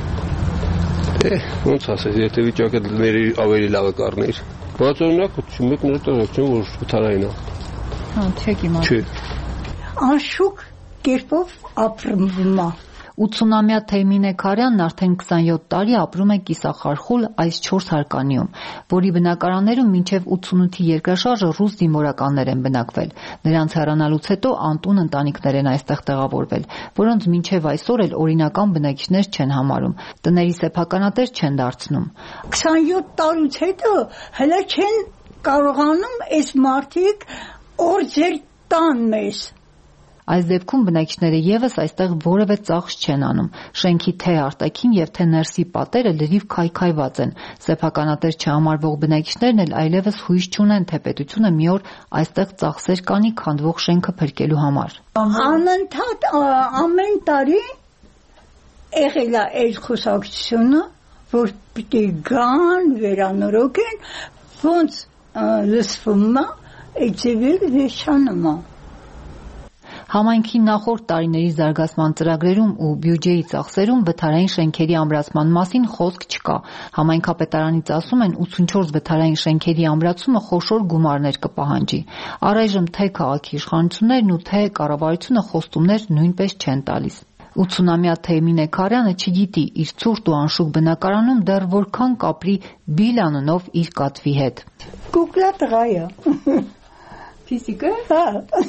Ոնց ասես, եթե վիճակը ավելի լավը կառներ։ Բայց օրինակ մեկն էլ տեղ չեմ որ վթարային է։ Հա, չեք իմացել։ Չէ։ Անշուք կերպով ապրվում է։ 80-ամյա Թեյմինե Քարյանն արդեն 27 տարի ապրում է կիսախարխուլ այս 4 հարկանիում, որի բնակարաններում մինչև 88-ի երկրաշարժը ռուս զինվորականներ են բնակվել։ Նրանց հեռանալուց հետո անտուն ընտանիքներ են այստեղ տեղավորվել, որոնց մինչև այսօր էլ օրինական բնակիչներ չեն համարում, տների սեփականատեր չեն դարձնում։ 27 տարուց հետո հələ չեն կարողանում այս մարդիկ օրձեր տան մեզ։ Այս դեպքում բնակիչները եւս այստեղ որևէ ծախս չեն անում։ Շենքի թե արտաքին եւ թե ներսի պատերը լրիվ քայքայված են։ Սեփականատեր չհամարվող բնակիչներն էլ այլևս հույս չունեն, թե պետությունը մի օր այստեղ ծախսեր կանի քանդվող շենքը փրկելու համար։ Անընդհատ ամեն տարի եղել է այս խոսակցությունը, որ պիտի գան, վերանորոգեն, ոնց լսվում է, այդ ձևեր վերջանում է։ Համայնքի նախորդ տարիների զարգացման ծրագրերում ու բյուջեի ծախսերում վթարային շենքերի ամրացման մասին խոսք չկա։ Համայնքապետարանից ասում են 84 վթարային շենքերի ամրացումը խոշոր գումարներ կպահանջի։ Առայժմ թե քաղաքի իշխանություններն ու թե կառավարությունը խոստումներ նույնպես չեն տալիս։ 80-ամյա Թեյմինե Քարյանը չգիտի իր ցուրտ ու անշուք բնակարանում դեռ որքան կապրի Բիլ անունով իր կատվի հետ։ Կուկլա տղա է։ Ֆիզիկա։ Հա։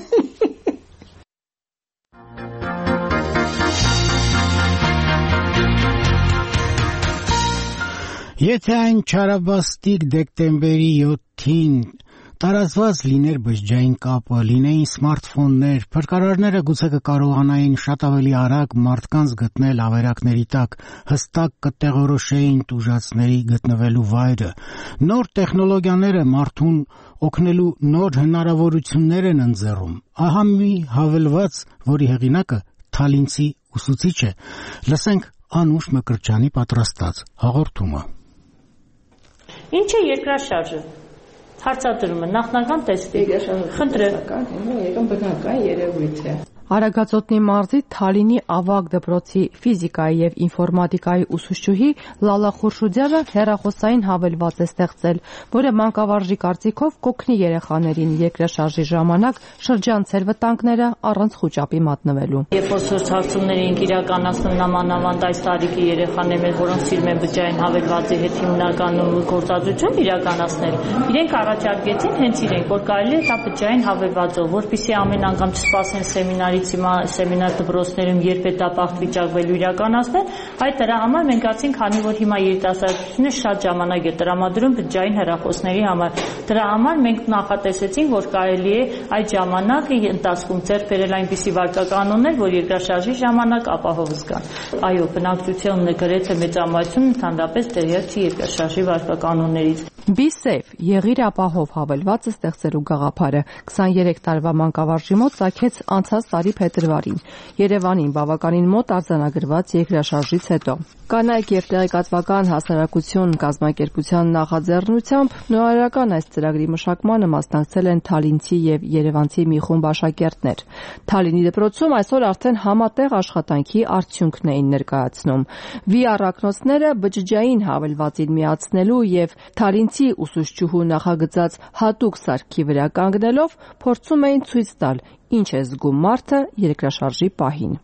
Եթե այն չարաբաստիկ դեկտեմբերի 7-ին տարածված լիներ բջջային կապը, լինեին սմարթֆոններ, փրկարարները գուցե կկարողանային շատ ավելի արագ մարդկանց գտնել ավերակների տակ, հստակ կտեղորոշեին տուժածների գտնվելու վայրը։ Նոր տեխնոլոգիաները մարդուն օգնելու նոր հնարավորություններ են ընձեռում։ Ահա մի հավելված, որի հեղինակը թալինցի ուսուցիչ է։ Լսենք Անուշ Մկրտչյանի պատրաստած հաղորդումը։ Ինչ է երկրաշարժը։ Հարցադրումը նախնական տեսքի։ Խնդրեմ, բնական երևույթ է։ Արագածոտնի մարզի Թալինի ավագ դպրոցի ֆիզիկայի եւ ինֆորմատիկայի ուսուցչուհի Լալա Խուրշուդյանը հեռախոսային հավելված է ստեղծել, որը մանկավարժի կարծիքով կօգնի երեխաներին երկրաշարժի ժամանակ շրջանցել վտանգները առանց խուճապի մատնվելու։ Երբ որ սոցհարցումներ ենք իրականացնում նամանավանդ այս տարիքի երեխաներ, որոնք սիրում են բջջային հավելվածի հետ հիմնականում գործադրություն իրականացնել, իրենք առաջարկեցին հենց իրենք, որ կարելի է դա բջջային հավելվածով, որպեսզի ամեն անգամ չսպասեն սեմինար դպրոցներում երբ է դա բախտ վիճակվելու իրականացնել, այդ դրա համար մենք ասենք, քանի որ հիմա երիտասարդությունը շատ ժամանակ է տրամադրում բջջային հեռախոսների համար, դրա համար մենք նախատեսեցինք, որ կարելի է այդ ժամանակը ընթացքում ձեռք բերել այնպիսի վարքականոններ, որ երկրաշարժի ժամանակ ապահով զգան։ Այո, բնակչությունը գրեթե մեծամասնություն ընդհանրապես տեղյակ չի երկրաշարժի վարքականոններից։ BeSafe եղիր ապահով հավելվածը ստեղծելու գաղափարը 23 տարվա մանկավարժի մոտ ծագեց անցած տարի փետրվարին Երևանին բավականին մոտ արձանագրված երկրաշարժից հետո։ Կանայք եւ տեղեկատվական հասարակություն կազմակերպության նախաձեռնությամբ նորարարական այս ծրագրի մշակմանը մասնակցել են Թալինցի եւ Երևանցի մի խումբ աշակերտներ։ Թալինի դպրոցում այսօր արդեն համատեղ աշխատանքի արդյունքն էին ներկայացնում։ VR ակնոցները բջջային հավելվածին միացնելու եւ Թալինցի ուսուցչուհու նախագծած հատուկ սարքի վրա կանգնելով փորձում էին ցույց տալ, ինչ է զգում մարդը երկրաշարժի պահին։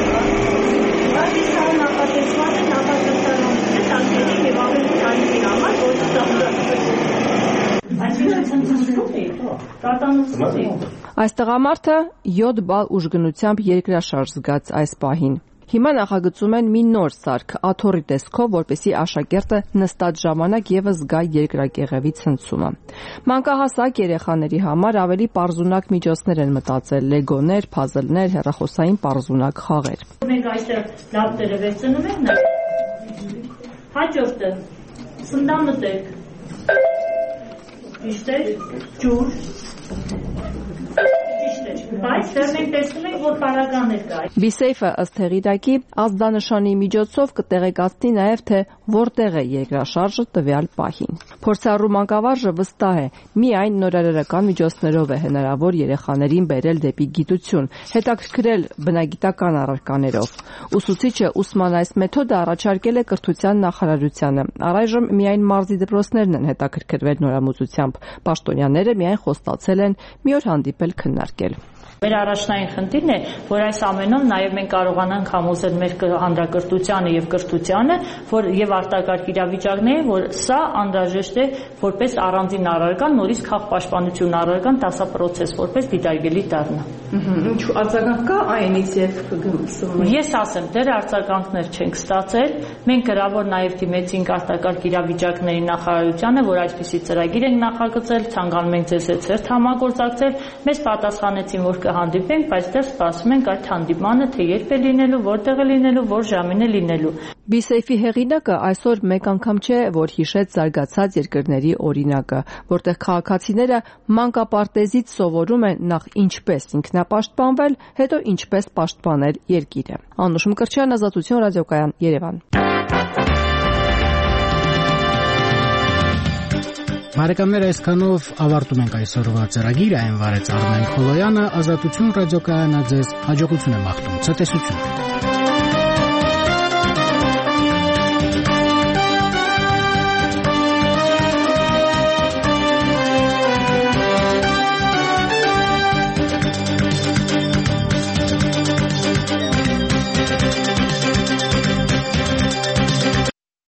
Այս տղամարդը 7 բալ ուժգնությամբ երկրաշարժ զգաց այս պահին։ Հիմա նախագծում են մի նոր սարք աթոռի տեսքով, որպեսզի աշակերտը նստած ժամանակ եւս զգա երկրակեղևի ցնցումը։ Մանկահասակ երեխաների համար ավելի պարզունակ միջոցներ են մտածել՝ լեգոներ, փազլներ, հեռախոսային պարզունակ խաղեր։ Մենք այստեղ լապտերը վերցնում ենք, հաջորդը սնդամտեք, ճիշտ է, ջուր, ճիշտ է։ բայց դեռ մենք տեսնում ենք, որ պարագաներ կա։ BeSafe-ը ըստ հեղինակի ազդանշանի միջոցով կտեղեկացնի նաև թե որտեղ է երկրաշարժը տվյալ պահին։ Փորձառու մանկավարժը վստահ է, միայն նորարարական միջոցներով է հնարավոր երեխաներին բերել դեպի գիտություն, հետաքրքրել բնագիտական առարկաներով։ Ուսուցիչը ուսման այս մեթոդը առաջարկել է կրթության նախարարությանը։ Առայժմ միայն մարզի դպրոցներն են հետաքրքրվել նորամուծությամբ։ Պաշտոնյաները միայն խոստացել են մի օր հանդիպել քննարկել։ Մեր առաջնային խնդիրն է, որ այս ամենով նաև մենք կարողանանք համոզել մեր հանրակրթությանը եւ կրթությանը, որ եւ արտակարգ իրավիճակներին, որ սա անհրաժեշտ է որպես առանձին առարկան, նորից քաղաքապաշտպանություն առարկան դասապրոցես, որպես դիտարկելի դառնա։ Ինչու արձագանք կա այնից եւ Ես ասեմ, դեռ արձագանքներ չենք ստացել։ Մենք գրավոր նաև դիմեցինք արտակարգ իրավիճակների նախարարությանը, որ այսպիսի ծրագիր ենք նախագծել, ցանկանում ենք ձեզ հետ ծերտ համագործակցել։ Մեզ պատասխանեցին, որ կհանդիպենք, բայց դեռ սպասում ենք այդ հանդիպմանը, թե երբ է լինելու, որտեղ է լինելու, որ ժամին է լինելու։ BeSafe-ի հեղինակը այսօր մեկ անգամ չէ, որ հիշեց զարգացած երկրների օրինակը, որտեղ քաղաքացիները մանկապարտեզից սովորում են նախ ինչպես ինքնապաշտպանվել, հետո ինչպես պաշտպանել երկիրը։ Անուշ Մկրտչյան, Ազատություն ռադիոկայան, Երևան։ Բարեկամներ, այսքանով ավարտում ենք այսօրվա ծրագիրը, այն վարեց Արմեն Խոլոյանը, Ազատություն ռադիոկայանը ձեզ հաջողություն է մաղթում, ցտեսություն։